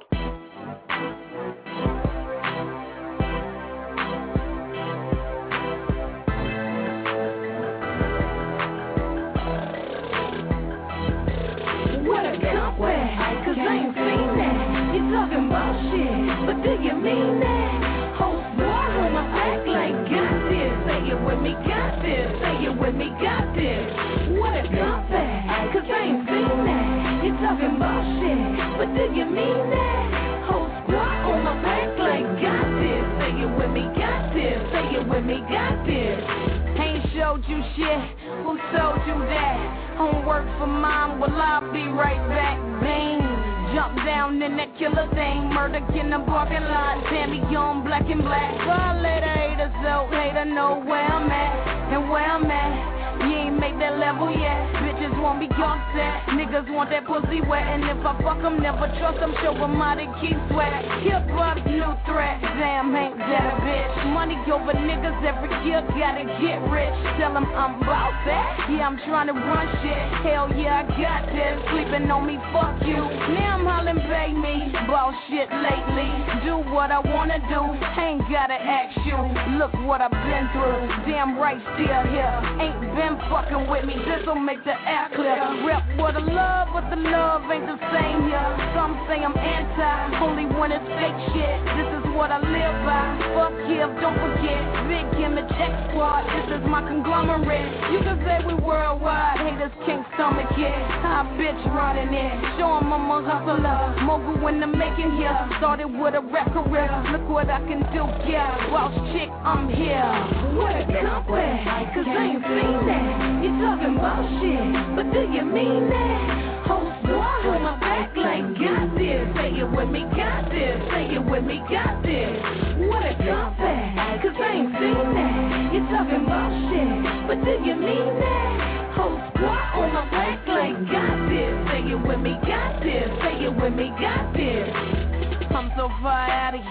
Cause I ain't seen that. You talking about shit, but do you mean that? Whole squad on my back like got this. Say it with me, got this. Say it with me, got this. What a comeback. Cause I ain't seen that. You talking about shit, but do you mean that? Whole squad on my back like got this. Say it with me, got this. Say it with me, got this. Ain't showed you shit. Who told you that? Homework for mom, well I'll be right back, bang. Jump down in that killer thing, murder in the parking lot, Tammy on black and black. Violator, haters out, hater know where I'm at, and where I'm at. You ain't make that level yet. Bitches won't be upset. Niggas want that pussy wet. And if I fuck them, never trust them. Show them how to keep sweat. Hip hop, new threat. Damn, ain't that a bitch? Money over niggas every year. Gotta get rich. Tell them I'm about that. Yeah, I'm trying to run shit. Hell yeah, I got this. Sleeping on me, fuck you. Now I'm hollering, pay me. Ball shit lately. Do what I wanna do. Ain't gotta ask you. Look what I've been through. Damn right, still here. Ain't been fucking with me, this'll make the air clear. Rep for the love, but the love ain't the same here. Some say I'm anti, only when it's fake shit. This is what I live by. Fuck give, don't forget. Big image X Squad, this is my conglomerate. You can say we worldwide, haters can't stomach it. High bitch running it, show 'em I'm a hustler. Mogul in the making here, started with a rap career. Look what I can do, yeah. Boss chick, I'm here. What a comeback, cause I ain't seen that. You talking about shit, but do you mean that? Whole squad on my back like got this. Say it with me, got this. Say it with me, got this. What a comeback, cause I ain't seen that. You talking about shit, but do you mean that? Whole squad on my back like got this. Say it with me, got this. Say it with me, got this. I'm so far out of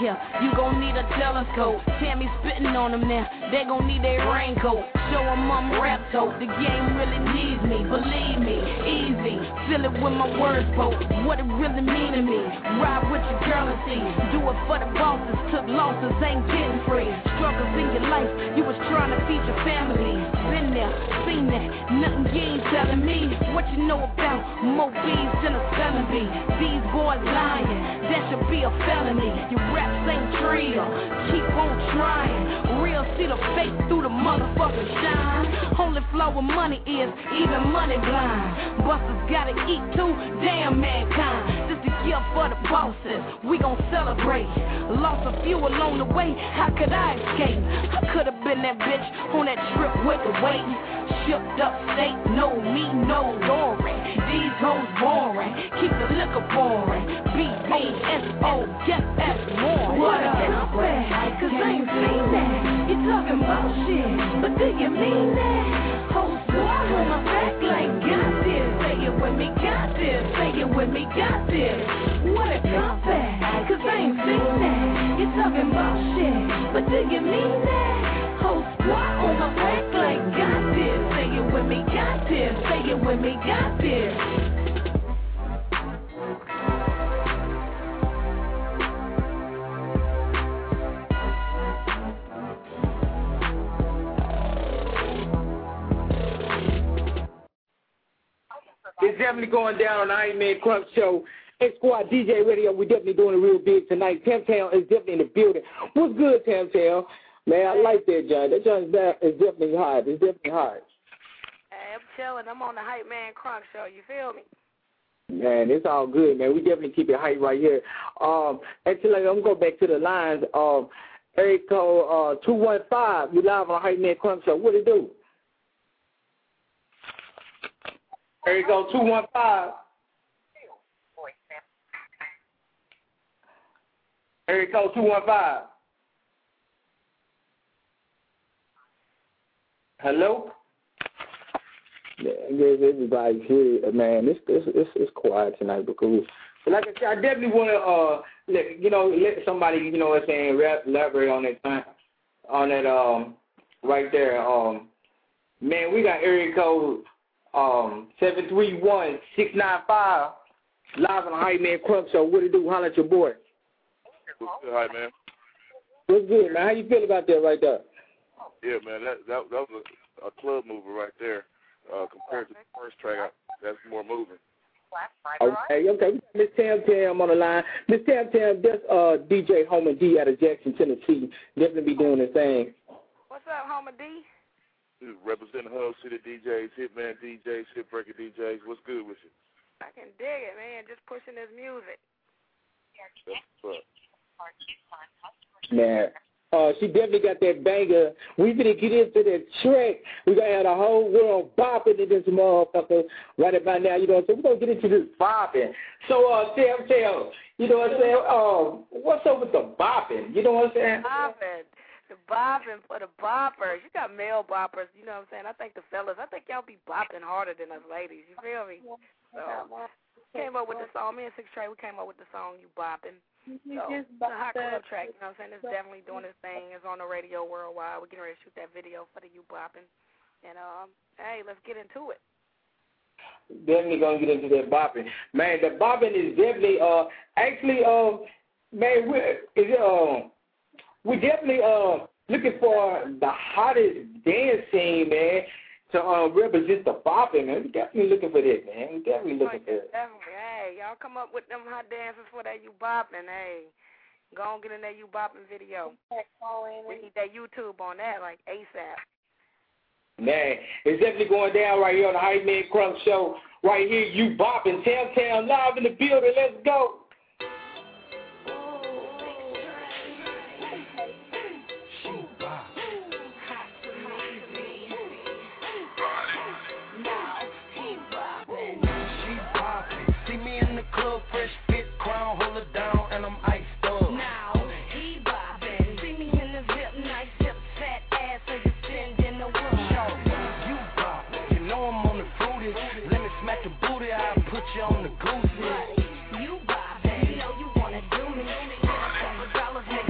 here. You gon' need a telescope. Tammy spitting on them now. They gon' need their raincoat. Show them I'm rap tote. The game really needs me. Believe me, easy. Fill it with my words, folk. What it really mean to me. Ride with your girl and see. Do it for the bosses. Took losses, ain't getting free. Struggles in your life. You was trying to feed your family. Been there, seen that. Nothing you ain't telling me. What you know about more bees than a spelling bee. These boys lying. That should be a felony. Your raps ain't real. Keep on trying. Real see the fake through the motherfucking shine. Only flow with money is even money blind. Busters gotta eat too. Damn mankind. This the year for the bosses. We gon' celebrate. Lost a few along the way. How could I escape? I could've been that bitch on that trip with the weight. Shipped up state, no me, no glory. These hoes boring, keep the liquor pouring. B A S O, get S more. What up? Cause I ain't seen that. You talking about shit, but do you mean that? Whole squad on my back like got this. Say it with me, got this. Say it with me, got this. What a comeback, cause I ain't seen that. You talking about shit, but do you mean that? Whole squad on my back like got this. Say it with me, got this. Say it with me, got this. It's definitely going down on the Hype Man Crunk Show. X Squad D J Radio. We're definitely doing it real big tonight. Tam Tam is definitely in the building. What's good, Tam Tam? Man, I like that joint. That joint is definitely hot. It's definitely hot. Hey, I'm chilling. I'm on the Hype Man Crunk Show. You feel me? Man, it's all good, man. We definitely keep it hype right here. Um, actually, I'm going to go back to the lines. Um, area code uh, two one five. You live on the Hype Man Crunk Show. What it do? Area code two one five. Area code two one five. Hello? Yeah, I guess everybody's here, man. It's, it's, it's, it's quiet tonight because, but like I said, I definitely want to, uh, let, you know, let somebody, you know what I'm saying, elaborate on that, on that, um, right there. Um, man, we got area code um seven three one, six nine five live on the Hype Man Crunk Show. What it do? Holler at your boy. What's good, Hype Man? What's good, man? How you feel about that right there? Yeah, man, that that, that was a, a club mover right there. Uh, compared to the first track, I, that's more moving. Okay, okay. Miss Tam Tam on the line. Miss Tam Tam, that's uh, D J Homer D out of Jackson, Tennessee. Definitely be doing the thing. What's up, Homer D? Representing Hub City D Js, Hitman D Js, Hitbreaker D Js. What's good with you? I can dig it, man. Just pushing this music. That's what's up. Man, uh, she definitely got that banger. We finna get into that track. We gonna have the whole world bopping in this motherfucker right about now. You know what I'm saying? We're gonna get into this bopping. So, uh, Tam Tam, you know what I'm saying? Um, what's up with the bopping? You know what I'm saying? Bopping. The bopping for the boppers. You got male boppers, you know what I'm saying? I think the fellas, I think y'all be bopping harder than us ladies. You feel me? So, came up with the song. Me and Six Trey, we came up with the song You Bopping. So, it's a hot club track, you know what I'm saying? It's definitely doing its thing. It's on the radio worldwide. We're getting ready to shoot that video for the You Bopping. And, um, hey, let's get into it. Definitely gonna get into that bopping. Man, the bopping is definitely, uh, actually, um, man, we're, is it, um, we definitely uh looking for the hottest dance scene, man, to uh, represent the bopping, man. We definitely looking for that, man. We definitely looking for it. Definitely. Hey, y'all come up with them hot dances for that You Bopping. Hey, go on get in that You Bopping video. We need that YouTube on that, like ASAP. Man, it's definitely going down right here on the Hype Man Crunk Show. Right here, You Bopping. Tam Tam live in the building. Let's go. On the goose, you boppin', you know you wanna do me. Couple dollars,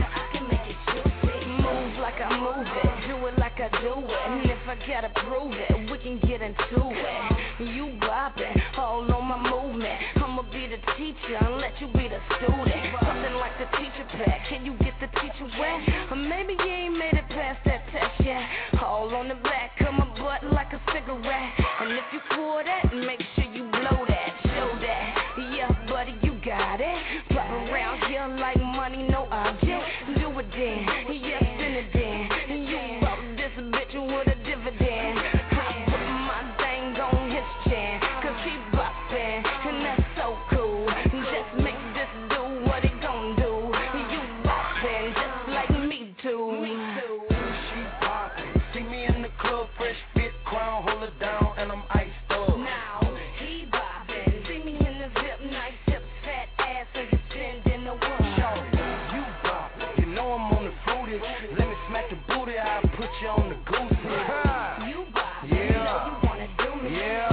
gotta prove it. We can get into it. You bopping, all on my movement. I'ma be the teacher and let you be the student. Something like the teacher pack. Can you get the teacher wet? Or maybe you ain't made it past that test yet. All on the back of my butt like a cigarette. And if you pour that, make sure you blow that. Show that. Yeah, buddy, you got it. Pop around here like money, no object. Do it then. Yeah, spin it then. You bought this bitch with a dividend. I put my thing on his chin. Cause he boppin', and that's so cool. Just make this do what it gon' do. You boppin', just like me too. Me too. She poppin'. See me in the club, fresh fit, crown, hold it down, and I'm iced up. Now, he boppin'. See me in the zip, nice hips, fat ass, so you spendin' the world. You boppin'. You know I'm on the fruity. Let me smack the booty, I'll put you on the goosey. You boppin'. Yeah. You know you wanna do me. Yeah.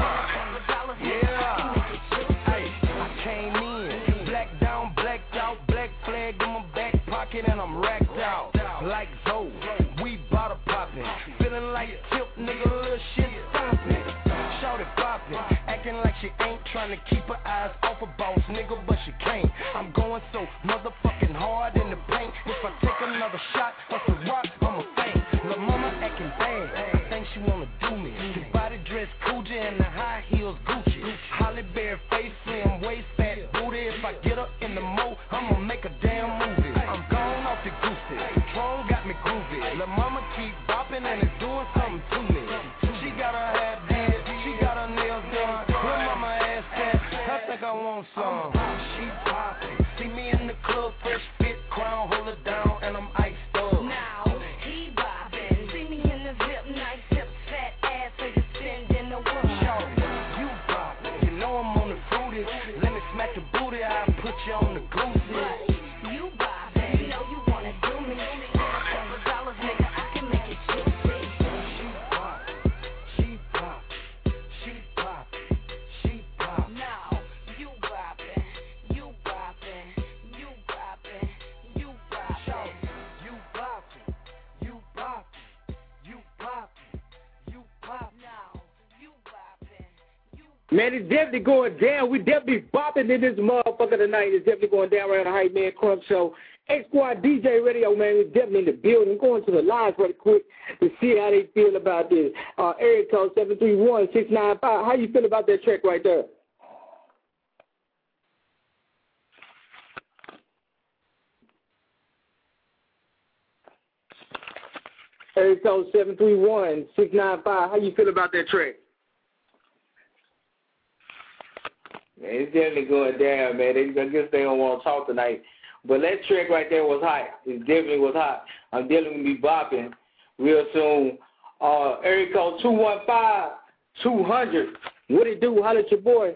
Yeah. Hey, I came in, black down, blacked out, black flag in my back pocket, and I'm racked out. Like Zoe, we bottle poppin', feeling like tip, nigga, little shit stompin'. Shout it boppin', acting like she ain't trying to keep her eyes off a boss, nigga, but she can't. I'm going so motherfucking hard in the paint. If I take another shot of the rock, I'ma faint. Lil' mama acting bad, I think she wanna do me. The body dress Coogi and the high heels Gucci. Holly Berry face, slim waist, fat booty. If I get her in the mo, I'ma make a damn movie. I'm gone off the goosey, Patron got me groovy. Lil' mama keep bopping and it's doing something to me. She got her hair did, she got her nails done. Lil' mama ass that, I think I want some. She poppin', see me in the club, fresh fit, crown, hold it down, and I'm iced up. Now, he boppin'. See me in the zip, nice hips, fat ass, so you spendin' the world. You boppin', you know I'm on the fruity. Let me smack the booty, I'll put you on the goosey. You boppin'. You know you wanna do me. Several dollars, nigga, I can make it juicy. She poppin', she poppin', she poppin', she poppin'. Now, you boppin', you boppin', you boppin', you boppin'. You boppin', you boppin', you boppin', you boppin'. Now, you boppin', you Man, it's definitely going down. We definitely bopping in this motherfucker tonight. It's definitely going down right on the Hype Man Crunk Show. X-Squad D J Radio, man, we're definitely in the building. Going to the lines really quick to see how they feel about this. Uh, area code seven three one, six nine five. How you feel about that track right there? Area code seven three one, six nine five. How you feel about that track? Man, it's definitely going down, man. They, I guess they don't want to talk tonight. But that track right there was hot. It definitely was hot. I'm definitely going to be bopping real soon. Uh, area code two one five, two hundred. What it do? Holla at your boy.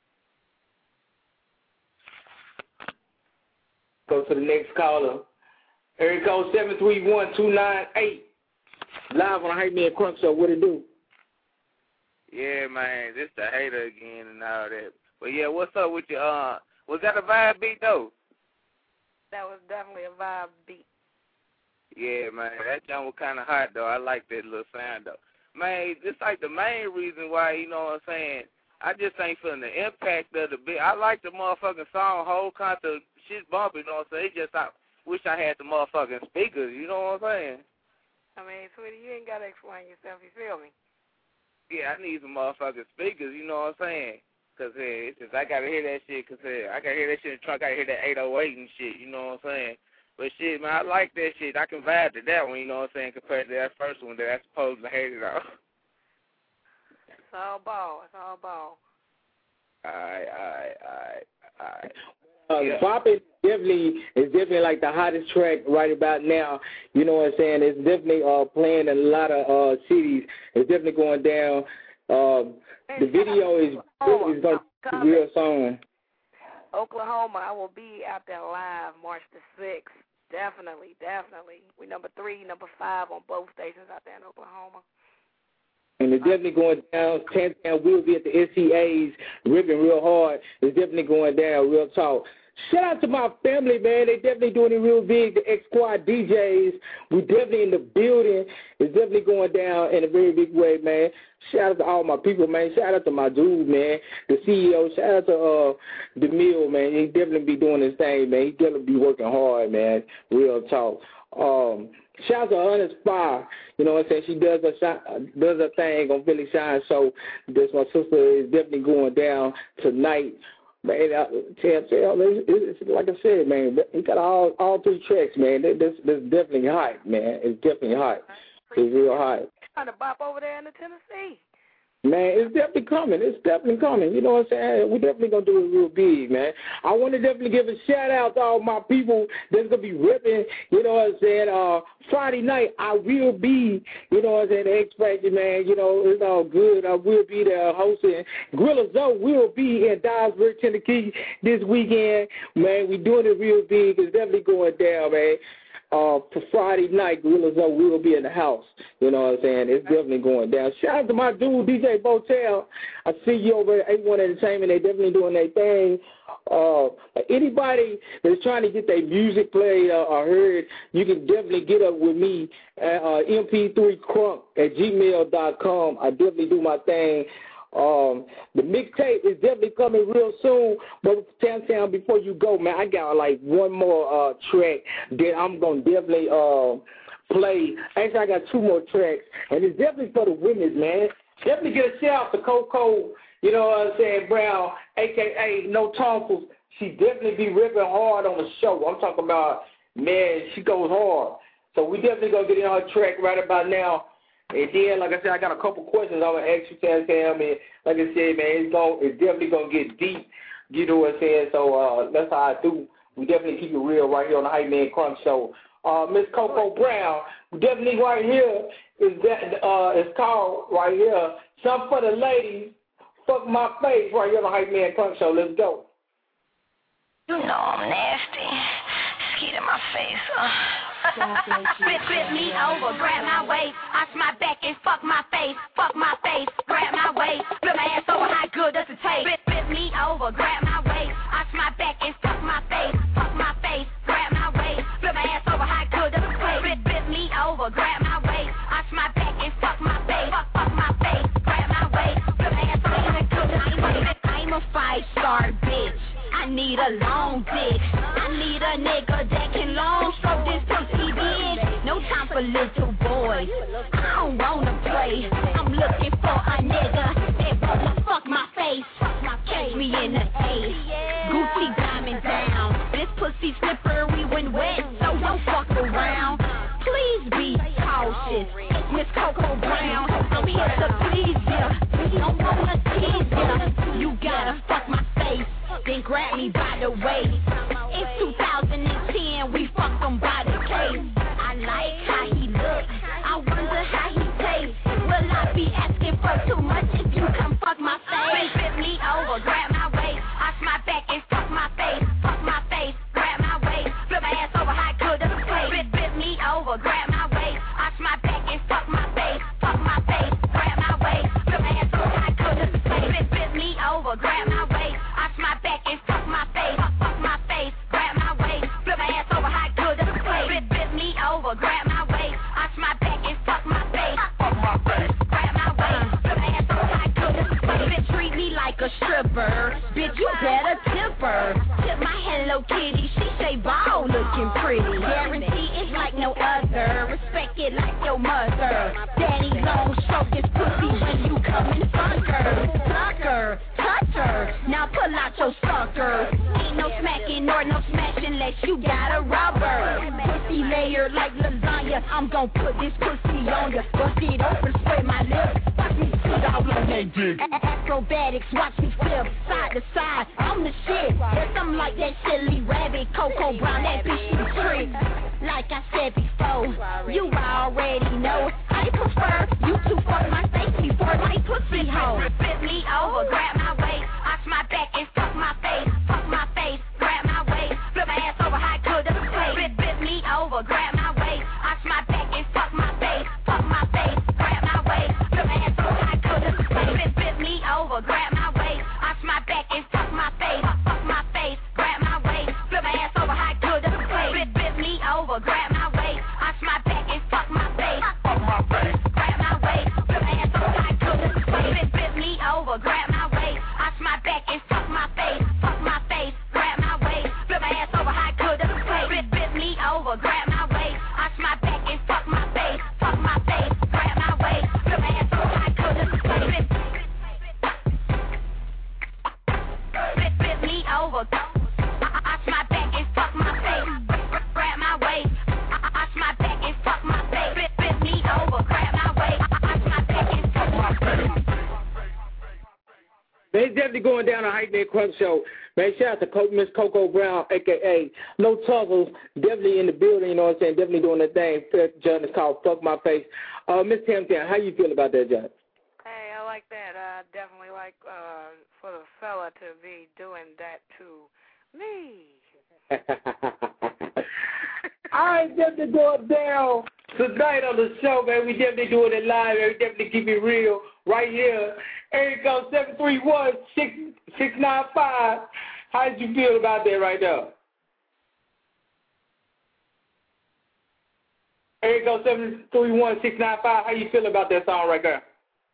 Go to the next caller. Area code seven three one, two nine eight. Live on the Hype Man Crunk Show. What it do? Yeah, man, this the hater again and all that. But yeah, what's up with you? Uh, was that a vibe beat though? That was definitely a vibe beat. Yeah, man, that jump was kind of hot though. I like that little sound though. Man, just like the main reason why, you know what I'm saying, I just ain't feeling the impact of the beat. I like the motherfucking song, whole concept, shit bumping, you know what I'm saying? It just, I wish I had the motherfucking speakers, you know what I'm saying? I mean, sweetie, you ain't got to explain yourself, you feel me? Yeah, I need some motherfucking speakers, you know what I'm saying? Because hey, it's just, I got to hear that shit, because hey, I got to hear that shit in the trunk, I got to hear that eight oh eight and shit, you know what I'm saying? But shit, man, I like that shit. I can vibe to that one, you know what I'm saying, compared to that first one that I supposed to hate it off. It's all ball. It's all ball. All right, all right, all right, all right. Uh, yeah. Bop is definitely is definitely like the hottest track right about now. You know what I'm saying? It's definitely uh, playing in a lot of uh, cities. It's definitely going down. Um, the video is oh, is going to be a real song. Oklahoma, I will be out there live March the sixth. Definitely, definitely. We number three, number five on both stations out there in Oklahoma. And it's definitely going down. Tantan will be at the S C A's ripping real hard. It's definitely going down, real talk. Shout out to my family, man. They definitely doing it real big. The X Squad D Js, we definitely in the building. It's definitely going down in a very big way, man. Shout out to all my people, man. Shout out to my dude, man, the C E O. Shout out to uh, DeMille, man. He definitely be doing his thing, man. He definitely be working hard, man. Real talk. Um, shout out to Honest Spy. You know what I'm saying? She does her sh- does her thing on Philly Shine Show. This my sister is definitely going down tonight. Man, I, tell, tell, it's, it's, like I said, man, he got all all three tracks, man. This this definitely hot, man. It's definitely hot. It's real hot. Trying to bop over there in the Tennessee. Man, it's definitely coming. It's definitely coming. You know what I'm saying? We're definitely going to do it real big, man. I want to definitely give a shout-out to all my people that's going to be ripping, you know what I'm saying? Uh, Friday night, I will be, you know what I'm saying, the X-Factor, man. You know, it's all good. I will be there hosting. Gorilla Zoe will be in Dyersburg, Tennessee this weekend. Man, we're doing it real big. It's definitely going down, man. Uh, for Friday night, Gorilla Zoe will be in the house. You know what I'm saying? It's definitely going down. Shout out to my dude, D J Botel. I see you over at A one Entertainment. They definitely doing their thing. Uh, anybody that's trying to get their music played uh, or heard, you can definitely get up with me at uh, M P three crunk at gmail dot com. I definitely do my thing. Um, the mixtape is definitely coming real soon. But Tam Tam, before you go, man, I got like one more uh, track that I'm gonna definitely uh, play. Actually, I got two more tracks, and it's definitely for the women, man. Definitely get a shout out to Coco, you know what I'm saying, Brown, aka No Tonkles. She definitely be ripping hard on the show. I'm talking about, man, she goes hard. So we definitely gonna get in her track right about now. And then, like I said, I got a couple questions I'm going to ask you, Tam Tam. And like I said, man, it's, gonna, it's definitely going to get deep. You know what I'm saying? So uh, that's how I do. We definitely keep it real right here on the Hype Man Crunk Show. Uh, Miss Coco Brown, definitely right here is that uh, it's called right here, Something for the Ladies, Fuck My Face, right here on the Hype Man Crunk Show. Let's go. You know I'm nasty. Skeet in my face, huh? Flip, flip me over, grab my waist, arch my back and fuck my face, fuck my face, grab my waist, flip my ass over, how good does it taste? Flip, flip me over, grab my waist, arch my back and fuck my face, fuck my face, grab my waist, flip my ass over, how good does it taste? Flip, flip me over, grab my waist, arch my back and fuck my face, fuck, fuck my face, grab my waist, flip my ass over, how good does it taste? I'm a five-star bitch. I need a long dick. I need a nigga that can long stroke this pussy big. No time for little boys. I don't wanna play. I'm looking for a nigga that wanna fuck my face. Catch me in the ace. Gucci diamond down. This pussy slippery when wet, so don't fuck around. Please be cautious. It's Miss Coco Brown. I'm here to please ya. Don't wanna tease ya. You gotta fuck my face. Then grab me by the waist. It's two thousand ten, we fucked him by the case. I like how he look, I wonder how he tastes. Will I be asking for too much if you come fuck my face? Flip me over, grab my waist, arch my back and fuck my face. Fuck my face, grab my waist, flip my ass over, how good does it taste? Flip, flip me over, grab my waist, arch my back and fuck my face. Fuck my face, grab my waist, flip my ass over, how good does it taste? Flip, flip me over, grab my waist, arch my back and fuck my face, fuck, fuck my face, grab my waist, flip my ass over, how good does it taste? Flip, flip me over, grab my waist, arch my back and fuck my face, fuck my face, grab my waist, flip my ass over, how good does it taste? Bitch, treat me like a stripper, bitch, you better tip her. Tip my Hello Kitty, she say ball looking pretty. Guarantee it's like no other, respect it like your mother. Daddy long stroke this pussy when you come in fucker. Sucker, touch her, now pull out your sucker. Ain't no smacking nor no smashing unless you got a rubber. Pussy layer like lasagna, I'm gon' put this pussy on ya. Bust it open, spread my lips, watch me sit all on that dick. Acrobatics, watch me flip, side to side, I'm the shit. There's something like that silly rabbit, Coco Brown, that bitch she trick. Like I said before, you already know, I prefer you to fuck my face before my pussy hole. Flip me over, grab my waist, arch my back and fuck my face. Fuck my face, grab my waist, flip my ass over, how good does it taste? Flip, flip me over, grab my waist, arch my back and fuck my face. Fuck my face, grab my waist, flip my ass over, how good does it taste? Flip, flip me over, grab my waist, arch my back and fuck my face. Fuck my face, grab my waist, Man, it's definitely going down on Hype Man Crunk Show. Man, shout out to Co- Miss Coco Brown, a k a. No Tuggles, definitely in the building, you know what I'm saying? Definitely doing that thing. John is called Fuck My Face. Uh, Miss Tam Tam, how you feel about that, John? Hey, I like that. I definitely like uh, for the fella to be doing that to me. All right, definitely going down tonight on the show, man. We definitely doing it live, man. We definitely keep it real right here. Here it goes, seven three one, six nine five. How did you feel about that right now? Here it goes, seven three one, six nine five. How you feel about that song right there?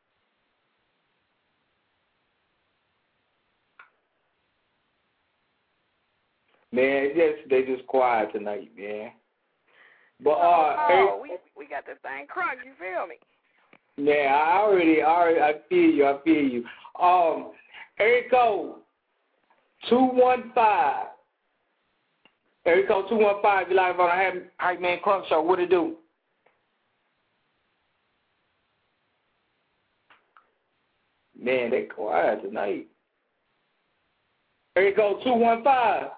Man, yes, they just quiet tonight, man. But uh, oh, we we got this thing crunk. You feel me? Yeah, I already, I already, I feel you, I feel you. Um, area code two one five. Area code two one five. You live on a Hype Man Crunk Show. What it do? Man, they quiet tonight. Area code two one five.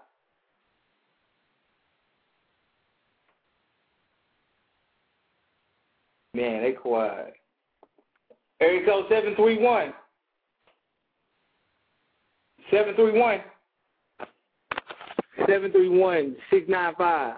Man, they quiet. Area code seven three one. seven three one. seven three one, six nine five.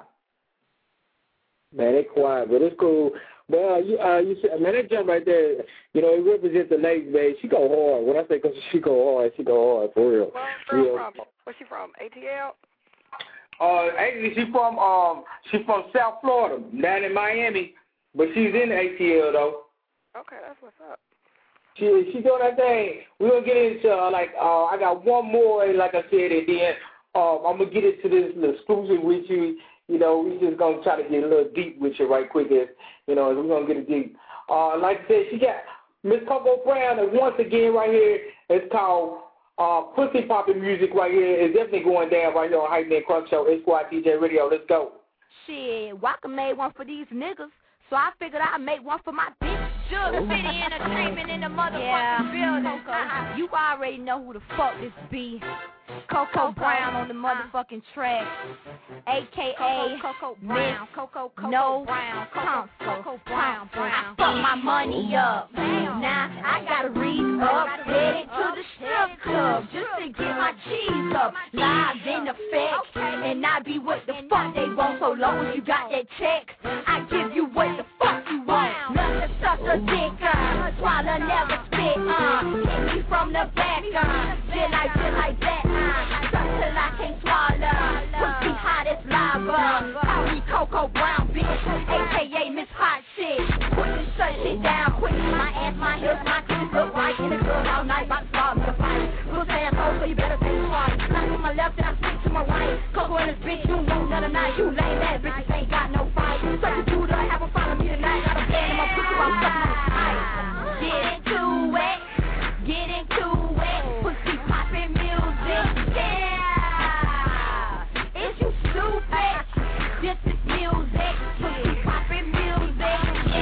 Man, they quiet, but it's cool. Well, you, uh, you said, man, that jump right there, you know, it represents the ladies, man. She go hard. When I say she go hard, she go hard, for real. Where's she from? Where's she from? A T L? Uh, actually, she from, um, she from South Florida, down in Miami. But she's in the A T L, though. Okay, that's what's up. She she doing that thing. We're going to get into, uh, like, uh, I got one more, like I said, and then um, I'm going to get into this little exclusive with you. You know, we just going to try to get a little deep with you right quick. As, you know, we're going to get it deep. Uh, like I said, she got Miss Coco Brown, and once again right here, it's called uh, Pussy Poppin' Music right here. It's definitely going down right here on Hype Man Crunk Show, Esquire D J Radio. Let's go. Shit, Walker made one for these niggas. So I figured I'd make one for my bitch. Sugar City Entertainment in the motherfucking yeah. building. Uh-uh. You already know who the fuck this be. Coco Brown on the motherfucking track. A K A Coco Brown. Coco Coco No Brown. Coco Brown Brown. I fuck my money up. Now I gotta read up. Headed to the strip club just to get my cheese up. Live in effect. And I be what the fuck they want. So long as you got that check, I give you what the fuck you want. Nothing suck a dick, uh. Swallow never spit, uh. Hit me from the back, uh. Feel like, feel like that, uh. Suck till I can't swallow. Pussy hot as lava. Call me Coco Brown, bitch. A K A Miss Hot Shit. Put this shut shit down quick. My ass, my hips, my titties look right. In the club all night, about to start me a fight. Little asshole, so you better think twice. Knock to my left and I switch to my right. Coco in this bitch, you know none of night. You lame ass bitches ain't got no fight. Such a dude, I have a follow me tonight. Got a band in my pussy while I'm sucking on the side. Get into it, get into it. Pussy poppin' music, yeah. Is you stupid? This is music. Pussy poppin' music,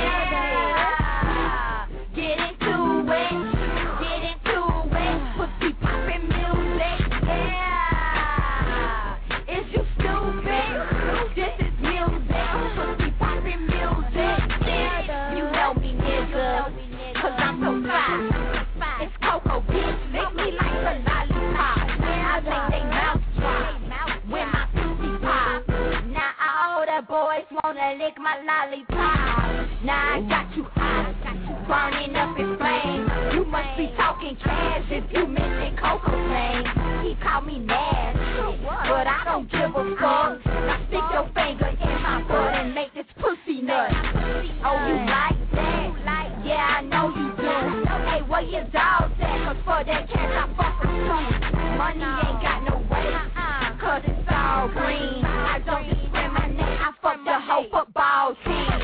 yeah. Get into it, get into it. Pussy poppin' music, yeah. Is you stupid? This is music. Pussy poppin' music, yeah. You know me, nigga, cause I'm so fly. It's Coco, bitch, lick me like a lollipop. I make they mouth drop when my pussy pop. Now all the boys wanna lick my lollipop. Now I got you hot, burning up in flames. You must be talking cash if you mention Coco's name. He called me nasty, but I don't give a fuck. Now stick your finger in my butt and make this pussy nut. Oh, you like that? Yeah, I know you do. Hey, where your dogs at? Cause for that cash I fuck a two. Money ain't got no weight, cause it's all green. I don't discriminate, I fuck the whole football team.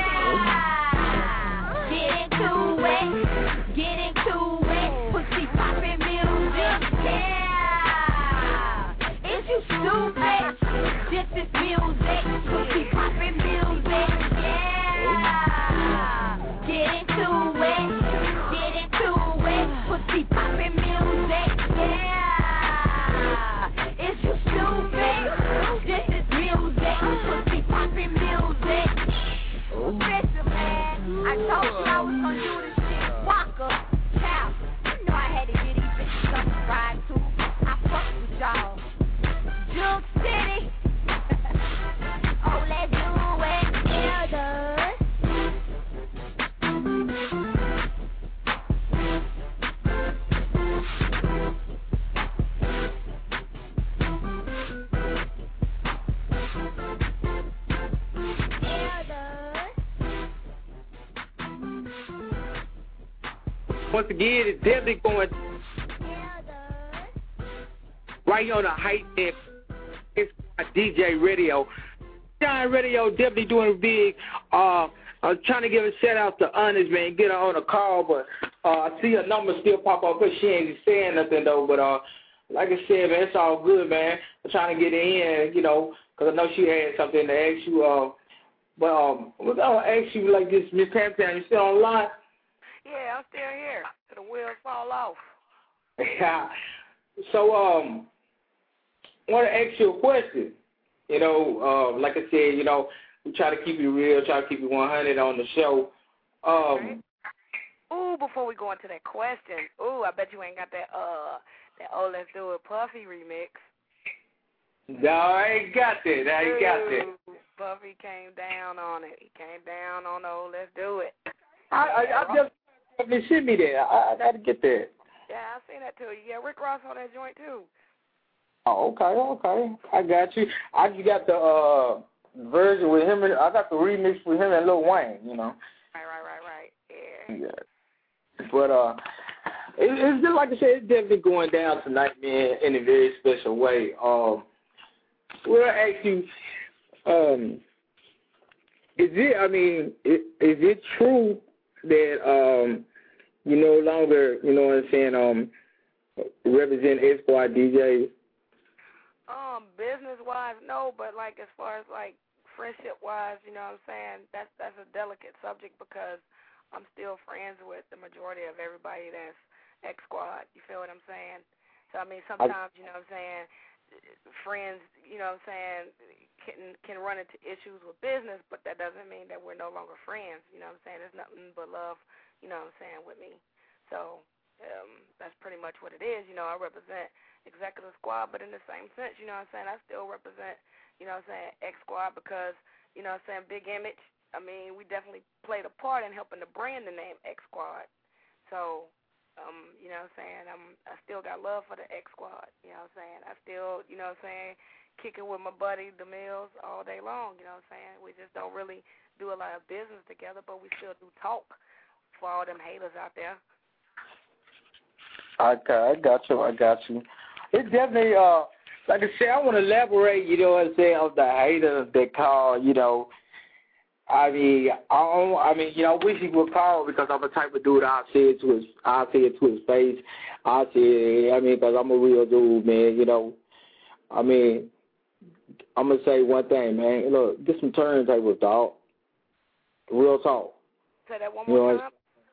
Yeah. Get into it, get into it. Pussy poppin' music, yeah. Is you stupid? This is music. Pussy poppin' music, yeah. Get into it, get into it. Pussy poppin' music, Once again, it's definitely going right here on the Hype and it's D J Radio. Shine Radio definitely doing big. Uh, I'm trying to give a shout out to Honest, man. Get her on a call, but uh, I see her number still pop up, but she ain't saying nothing though. But uh, like I said, man, it's all good, man. I'm trying to get her in, you know, because I know she had something to ask you. Uh, but um, I'm gonna ask you like this, Miss Pam Pam, you still online? Yeah, I'm still here. Till the wheels fall off. Yeah. So um, I want to ask you a question. You know, uh, like I said, you know, we try to keep it real, try to keep it one hundred on the show. Um, Ooh, before we go into that question, ooh, I bet you ain't got that uh that Oh Let's Do It Puffy remix. No, I ain't got that. I ain't got that. Ooh, Puffy came down on it. He came down on the Oh Let's Do It. I, I, I just they sent me that. I, I got to get that. Yeah, I seen that too. Yeah, Rick Ross on that joint too. Oh, okay, okay. I got you. I just got the uh, version with him. And, I got the remix with him and Lil Wayne. You know. Right, right, right, right. Yeah. Yeah. But uh, it, it's just like I said, it's definitely going down tonight, man, in a very special way. Um, well, I ask you, um, is it? I mean, is, is it true that um, you no longer, you know what I'm saying, um, represent Esquire D Js? Um, business wise, no, but like as far as like friendship wise, you know what I'm saying, that's that's a delicate subject because I'm still friends with the majority of everybody that's X Squad. You feel what I'm saying? So I mean sometimes, you know what I'm saying, friends, you know what I'm saying, can can run into issues with business, but that doesn't mean that we're no longer friends. You know what I'm saying? There's nothing but love, you know what I'm saying, with me. So um, that's pretty much what it is. You know, I represent Executive Squad, but in the same sense, you know what I'm saying, I still represent, you know what I'm saying, X Squad because, you know what I'm saying, Big Image, I mean, we definitely played a part in helping to brand the name X Squad. So, um, you know what I'm saying, I'm, I still got love for the X Squad, you know what I'm saying. I still, you know what I'm saying, kicking with my buddy, the Mills, all day long, you know what I'm saying. We just don't really do a lot of business together, but we still do talk for all them haters out there. Okay, I got you, I got you. It's definitely, uh, like I said, I want to elaborate, you know what I'm saying, of the haters that call, you know, I mean, I, don't, I mean, you know, I wish he would call because I'm the type of dude I'll say it to his, I'll say it to his face. I'll say, I mean, because I'm a real dude, man, you know. I mean, I'm going to say one thing, man. Look, get some turntables, dog. Real talk. Say that one you more know, time.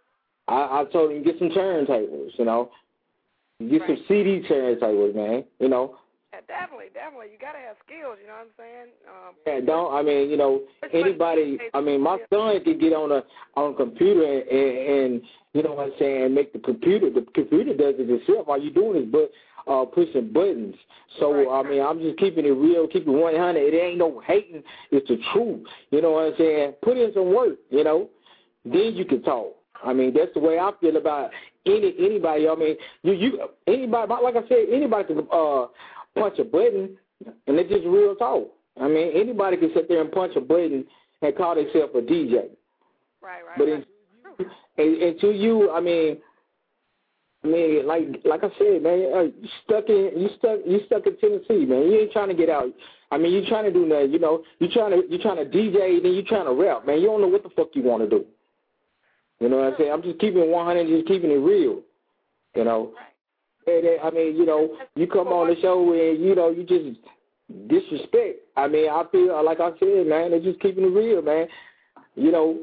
I, I told him, get some turntables, you know. Get right. some C D turntables, man, you know. Yeah, definitely, definitely. You got to have skills, you know what I'm saying? Um, yeah, don't, I mean, you know, anybody, I mean, my son could get on a on a computer and, and, and, you know what I'm saying, make the computer, the computer does it itself. All you doing is but, uh, pushing buttons. So, right. I mean, I'm just keeping it real, keeping it one hundred. It ain't no hating. It's the truth. You know what I'm saying? Put in some work, you know. Then you can talk. I mean, that's the way I feel about any anybody. I mean, you you anybody, like I said, anybody can uh, punch a button, and it's just real talk. I mean, anybody can sit there and punch a button and call themselves a D J. Right, right. But right. And, and to you, I mean, I mean, like like I said, man, uh, you stuck in you stuck you stuck in Tennessee, man. You ain't trying to get out. I mean, you trying to do nothing. You know, you trying to you trying to D J, then you trying to rap, man. You don't know what the fuck you want to do. You know what I'm saying? I'm just keeping it one hundred, just keeping it real. You know, and, I mean, you know, you come on the show and you know you just disrespect. I mean, I feel like I said, man, they're just keeping it real, man. You know,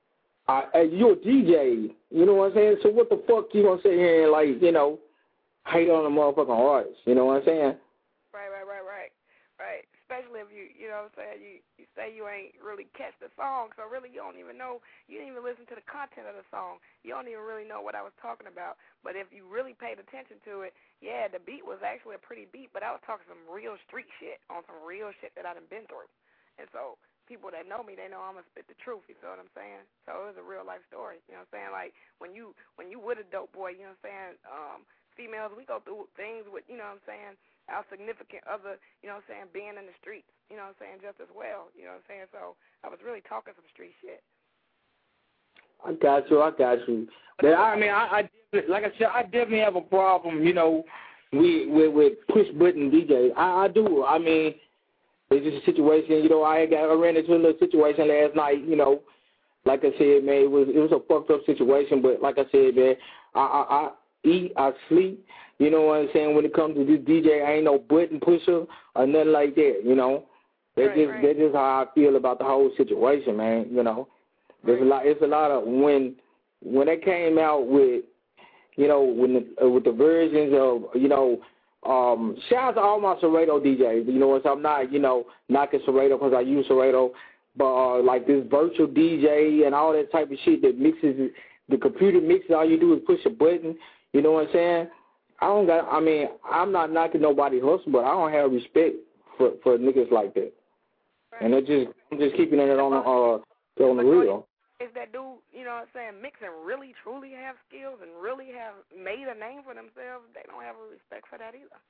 I, you're a D J. You know what I'm saying? So what the fuck you gonna sit here and like, you know, hate on a motherfucking artist? You know what I'm saying? Right, right, right, right, right. Especially if you, you know what I'm saying, you, you say you ain't really catch the song, so really you don't even know, you didn't even listen to the content of the song. You don't even really know what I was talking about. But if you really paid attention to it, yeah, the beat was actually a pretty beat, but I was talking some real street shit on some real shit that I done been through. And so people that know me, they know I'm going to spit the truth, you feel what I'm saying? So it was a real life story, you know what I'm saying? Like when you when you with a dope boy, you know what I'm saying, um, females, we go through things with, you know what I'm saying, our significant other, you know what I'm saying, being in the streets, you know what I'm saying, just as well, you know what I'm saying? So I was really talking some street shit. I got you. I got you. But I mean, I, I like I said, I definitely have a problem, you know, with with, with push button D Js. I, I do. I mean, it's just a situation. You know, I got I ran into a little situation last night. You know, like I said, man, it was it was a fucked up situation. But like I said, man, I I, I eat, I sleep. You know what I'm saying? When it comes to this D J, I ain't no button pusher or nothing like that. You know, that's right, just right. that's just how I feel about the whole situation, man. You know, there's right. a lot. It's a lot of when when they came out with, you know, when the, uh, with the versions of, you know, um, shout out to all my Serato D Js. You know, so I'm not, you know, knocking Serato because I use Serato, but uh, like this virtual D J and all that type of shit that mixes the computer mixes. All you do is push a button. You know what I'm saying? I don't got. I mean, I'm not knocking nobody hustle, but I don't have respect for for niggas like that. Right. And it's just I'm just keeping it on the uh on the real. If that dude, you know what I'm saying, mix and really truly have skills and really have made a name for themselves, they don't have a respect for that either.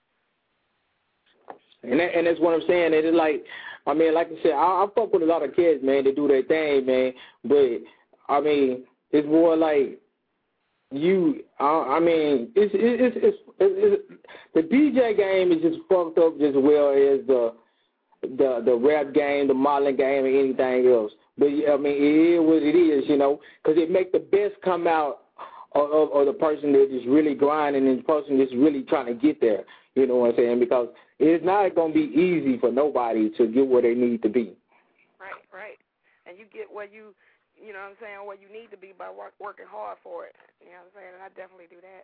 And that, and that's what I'm saying. It's like, I mean, like I said, I, I fuck with a lot of kids, man. They do their thing, man. But I mean, it's more like you. I, I mean, it's it's, it's it's it's the D J game is just fucked up just as well as the the the rap game, the modeling game, and anything else. But, I mean, it is what it is, you know, because it make the best come out of, of, of the person that is really grinding and the person that's really trying to get there, you know what I'm saying, because it's not going to be easy for nobody to get where they need to be. Right, right. And you get where you, you know what I'm saying, where you need to be by work, working hard for it. You know what I'm saying, and I definitely do that.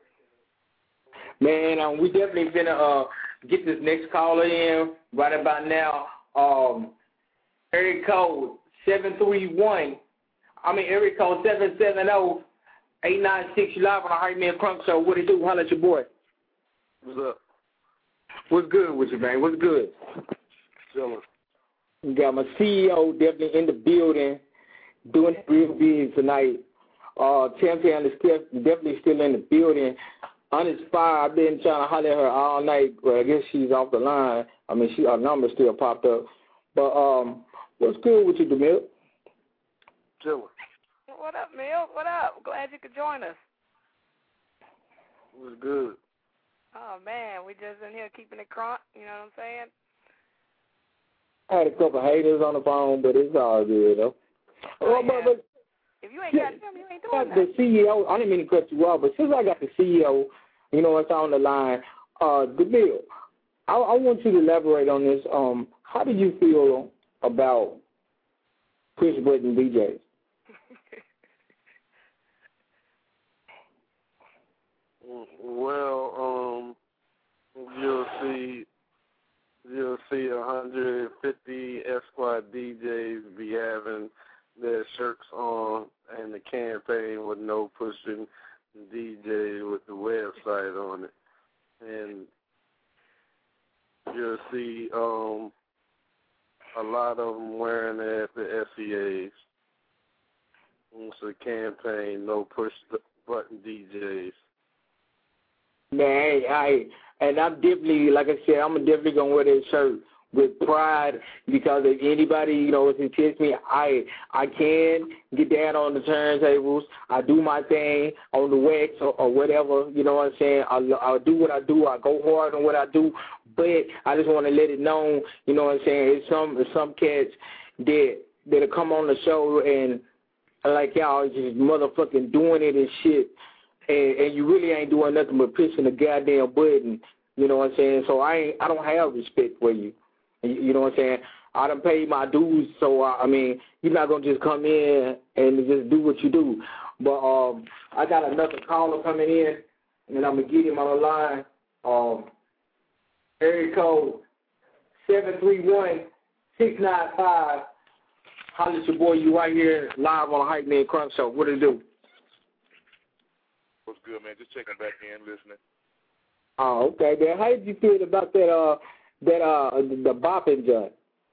Man, um, we definitely finna uh, get this next caller in right about now. Um, area code seven three one, I mean, area code seven seven zero, eight nine six, you live on the Hype Man Crunk Show. What it do? Holla at your boy. What's up? What's good with you, man? What's good? Chilling. You got my C E O definitely in the building, doing it real big tonight. Uh, Champion is still, definitely still in the building. Uninspired, I've been trying to holler at her all night, but I guess she's off the line. I mean, she her number still popped up. But, um, what's good with you, DeMille? Chilling. What up, Mill? What up? Glad you could join us. What's good? Oh, man, we just in here keeping it crunk, you know what I'm saying? I had a couple haters on the phone, but it's all good, though. Oh, oh yeah. but, but, if you ain't got them, you ain't doing the nothing. C E O, I didn't mean to cut you off, but since I got the C E O, you know what's on the line, uh, DeMille, I, I want you to elaborate on this. Um, how do you feel about push button D Js? Well, um, you'll see, you'll see one hundred fifty Esquire D Js be having their shirts on and the campaign with no pushing D J with the website on it, and you'll see um a lot of them wearing it at the S E As. It's a campaign, no push button D Js. Man, I and I'm definitely, like I said, I'm definitely gonna wear that shirt with pride because if anybody, you know, if it tests me, I I can get down on the turntables. I do my thing on the wax or, or whatever. You know what I'm saying? I'll, I'll do what I do. I go hard on what I do. But I just want to let it known. You know what I'm saying? It's some it's some cats that that'll come on the show and like y'all just motherfucking doing it and shit. And, and you really ain't doing nothing but pushing the goddamn button, you know what I'm saying? So I ain't, I don't have respect for you, you, you know what I'm saying? I done paid my dues, so I, I mean, you're not gonna just come in and just do what you do. But um, I got another caller coming in, and I'm gonna get him on the line. Um, area code seven three one, six nine five. Holla at your boy, you right here live on the Hype Man Crunk Show. What it do? What's good, man? Just checking back in, listening. Oh, okay, man. How did you feel about that? Uh, that uh, the bopping joint?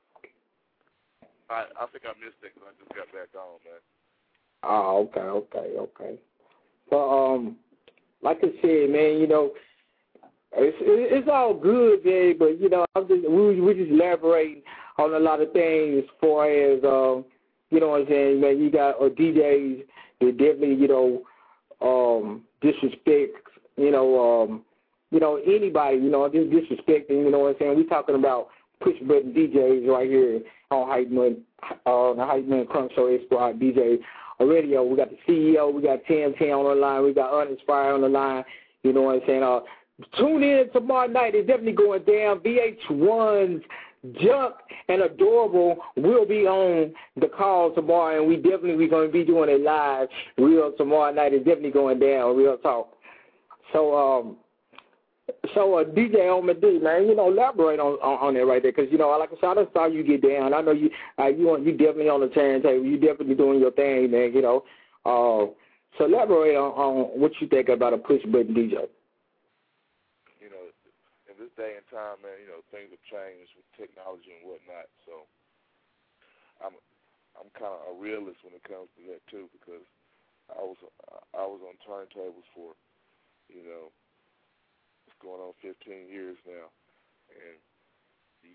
I I think I missed it because I just got back on, man. Oh, okay, okay, okay. But um, like I said, man, you know, it's it's all good, man. But you know, I'm just we we just elaborating on a lot of things as far as um, you know what I'm saying, man. You got uh, D Js that definitely, you know, um, disrespect, you know, um, you know, anybody, you know, just disrespecting, you know what I'm saying? We talking about push button D Js right here on Hype Man, uh, the Hype Man Crunk Show X Squad D J Radio. We got the C E O, we got Tim Tam on the line, we got Uninspired on the line, you know what I'm saying? Uh, tune in tomorrow night. It's definitely going down. V H one's Junk and Adorable will be on the call tomorrow, and we definitely we going to be doing it live real tomorrow night. It's definitely going down, real talk. So, um, so uh, D J Omar D, man, you know, elaborate on, on, on that right there, because, you know, like I said, I just saw you get down. I know you uh, you on, you definitely on the turntable. You definitely doing your thing, man, you know. Uh, so elaborate on, on what you think about a push button D J. You know, in this day and time, man, you know, things have changed with technology and whatnot. So I'm I'm kind of a realist when it comes to that too, because I was I was on turntables for, you know, it's going on fifteen years now, and the,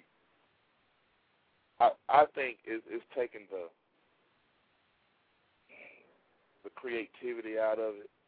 I I think it's, it's taken the the creativity out of it.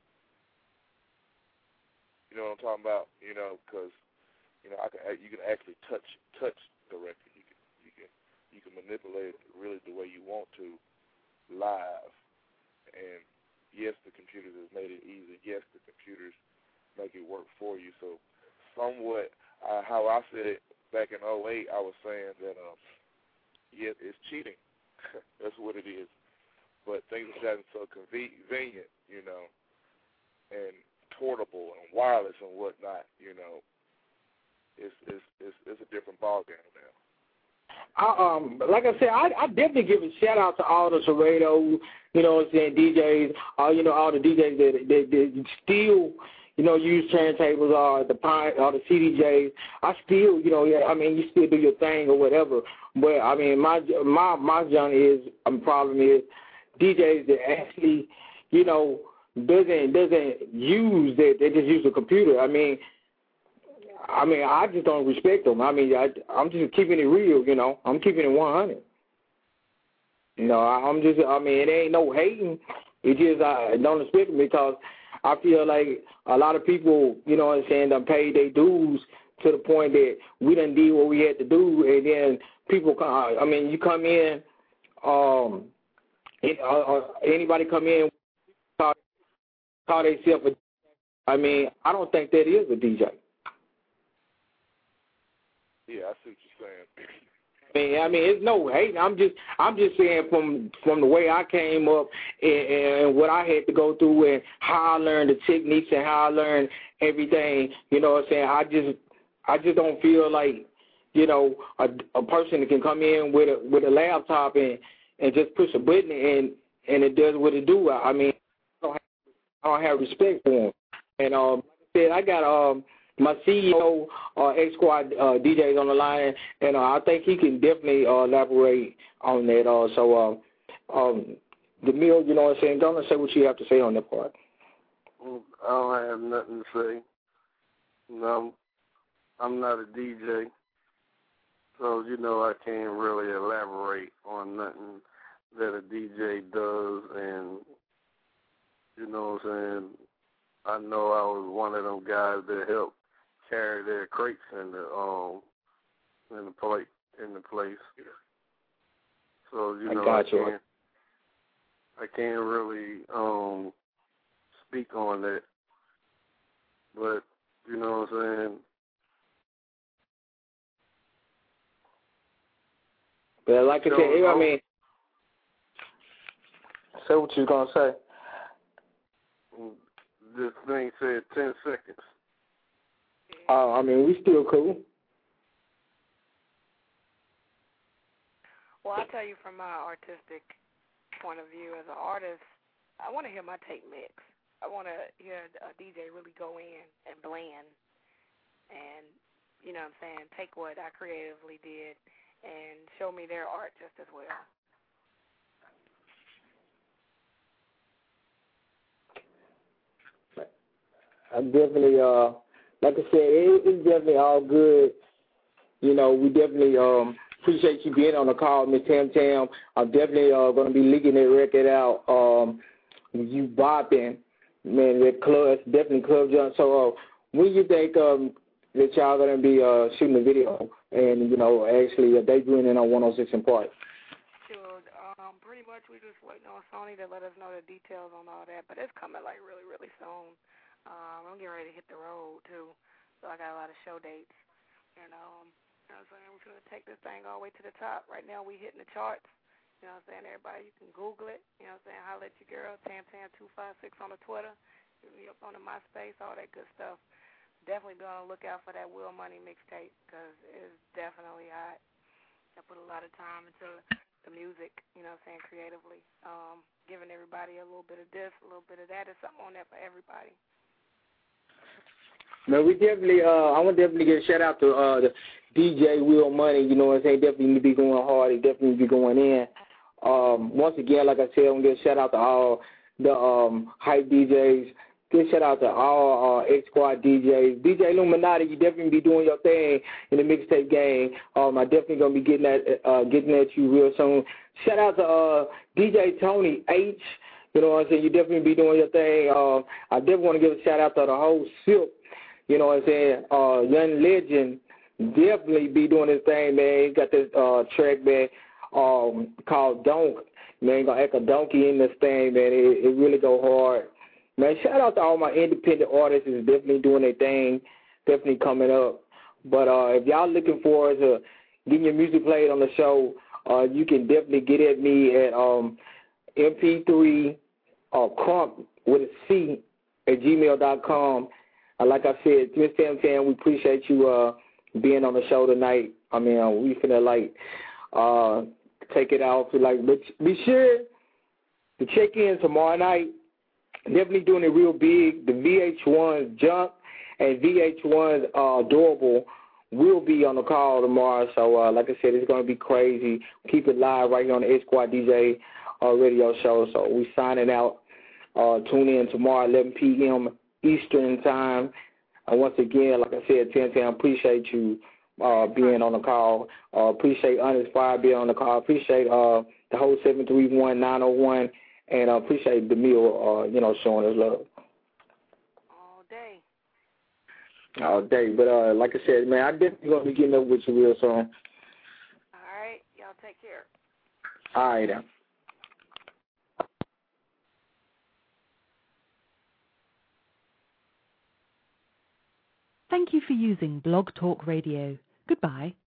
You know what I'm talking about? You know, because you know I can you can actually touch touch the record. You can you can you can manipulate it really the way you want to live. And yes, the computers have made it easy. Yes, the computers make it work for you. So somewhat, uh, how I said it back in oh eight, I was saying that um, yeah, it's cheating. That's what it is. But things have gotten so convenient, you know, and portable and wireless and whatnot, you know, it's it's it's, it's a different ballgame now. I, um, like I said, I, I definitely give a shout out to all the Serrato, you know what I'm saying, D Js, all you know, all the D Js that that, that still, you know, use turntables or the pine or the C D Js. I still, you know, yeah, I mean, you still do your thing or whatever. But I mean, my my my journey is um, problem is D Js that actually, you know, doesn't doesn't use that. They just use the computer. I mean, I mean, I just don't respect them. I mean, I, I'm just keeping it real. You know, I'm keeping it one hundred. You know, I, I'm just. I mean, it ain't no hating. It just I don't respect them because I feel like a lot of people, you know what I'm saying, done paid their dues to the point that we done did what we had to do, and then people come. I mean, you come in. Um, it, uh, uh, anybody come in. Call, call themselves a, I mean, I don't think that is a D J. Yeah, I see what you're saying. I mean, I mean, it's no hate. I'm just, I'm just saying from from the way I came up and, and what I had to go through and how I learned the techniques and how I learned everything. You know what I'm saying? I just, I just don't feel like, you know, a, a person that can come in with a with a laptop and and just push a button and and it does what it do. I mean, I don't have, I don't have respect for them. And um, like I said, I got um. my C E O, uh, X Squad uh, D Js on the line, and uh, I think he can definitely uh, elaborate on that. Uh, so, uh, um, DeMille, you know what I'm saying? Don't say what you have to say on that part. I don't have nothing to say. No, I'm not a D J, so you know I can't really elaborate on nothing that a D J does, and you know what I'm saying. I know I was one of them guys that helped carry their crates in the um in the plate in the place. So you know I, I can't I can't really um speak on that. But you know what I'm saying. But like I said, I mean, say what you gonna say. This thing said ten seconds. Uh, I mean, we still cool. Well, I'll tell you from my artistic point of view as an artist, I want to hear my tape mix. I want to hear a D J really go in and blend and, you know what I'm saying, take what I creatively did and show me their art just as well. I'm definitely, uh, like I said, it, it's definitely all good. You know, we definitely um, appreciate you being on the call, Miss Tam Tam. I'm definitely uh, going to be leaking that record out um, you bopping, man, that club, it's definitely club jump. So uh, when you think um, that y'all going to be uh, shooting a video and, you know, actually uh, debuting on one oh six in Park? Sure. Um, pretty much we just waiting on Sony to let us know the details on all that, but it's coming like really, really soon. Um, I'm getting ready to hit the road, too, so I got a lot of show dates. And, um, you know what I'm saying, we're going to take this thing all the way to the top. Right now we hitting the charts. You know what I'm saying, everybody, you can Google it. You know what I'm saying, holla at your girl, Tam Tam two five six on the Twitter. Hit me up on the MySpace, all that good stuff. Definitely be on the lookout for that Will Money mixtape because it's definitely hot. I put a lot of time into the music, you know what I'm saying, creatively. Um, giving everybody a little bit of this, a little bit of that. There's something on there for everybody. Man, we definitely, uh, I want to definitely give a shout out to uh, the D J Will Money, you know what I'm saying, definitely need to be going hard, he definitely be going in. Um, once again, like I said, I'm going to give a shout out to all the um, hype D Js, give a shout out to all uh, X-Squad D Js. D J Illuminati, you definitely be doing your thing in the mixtape game. Um, I definitely going to be getting at, uh, getting at you real soon. Shout out to uh, D J Tony H, you know what I'm saying, you definitely be doing your thing. Um, I definitely want to give a shout out to the whole Silk. You know what I'm saying? Uh, Young Legend definitely be doing his thing, man. He got this uh, track, man, um, called Donk. Man, gonna act a donkey in this thing, man. It, it really go hard. Man, shout out to all my independent artists who's definitely doing their thing, definitely coming up. But uh, if y'all looking forward to getting your music played on the show, uh, you can definitely get at me at um, M P three uh, crump with a C at gmail dot com. Uh, like I said, Miss Tam Tam, we appreciate you uh, being on the show tonight. I mean, uh, we finna like uh, take it out. Like, but be sure to check in tomorrow night. Definitely doing it real big. The V H one's Junk and V H one's uh, Adorable will be on the call tomorrow. So, uh, like I said, it's gonna be crazy. Keep it live right here on the X-Squad D J uh, radio show. So we signing out. Uh, tune in tomorrow, eleven p.m. Eastern time. Uh, once again, like I said, Tam Tam, appreciate you uh, being on the call. Uh, appreciate Honest Fire being on the call. Appreciate uh, the whole seven three one nine oh one, and uh, appreciate DeMille, uh, you know, showing us love. All day. All day. But uh, like I said, man, I definitely going to be getting up with you real soon. All right. Y'all take care. All right, then. Thank you for using Blog Talk Radio. Goodbye.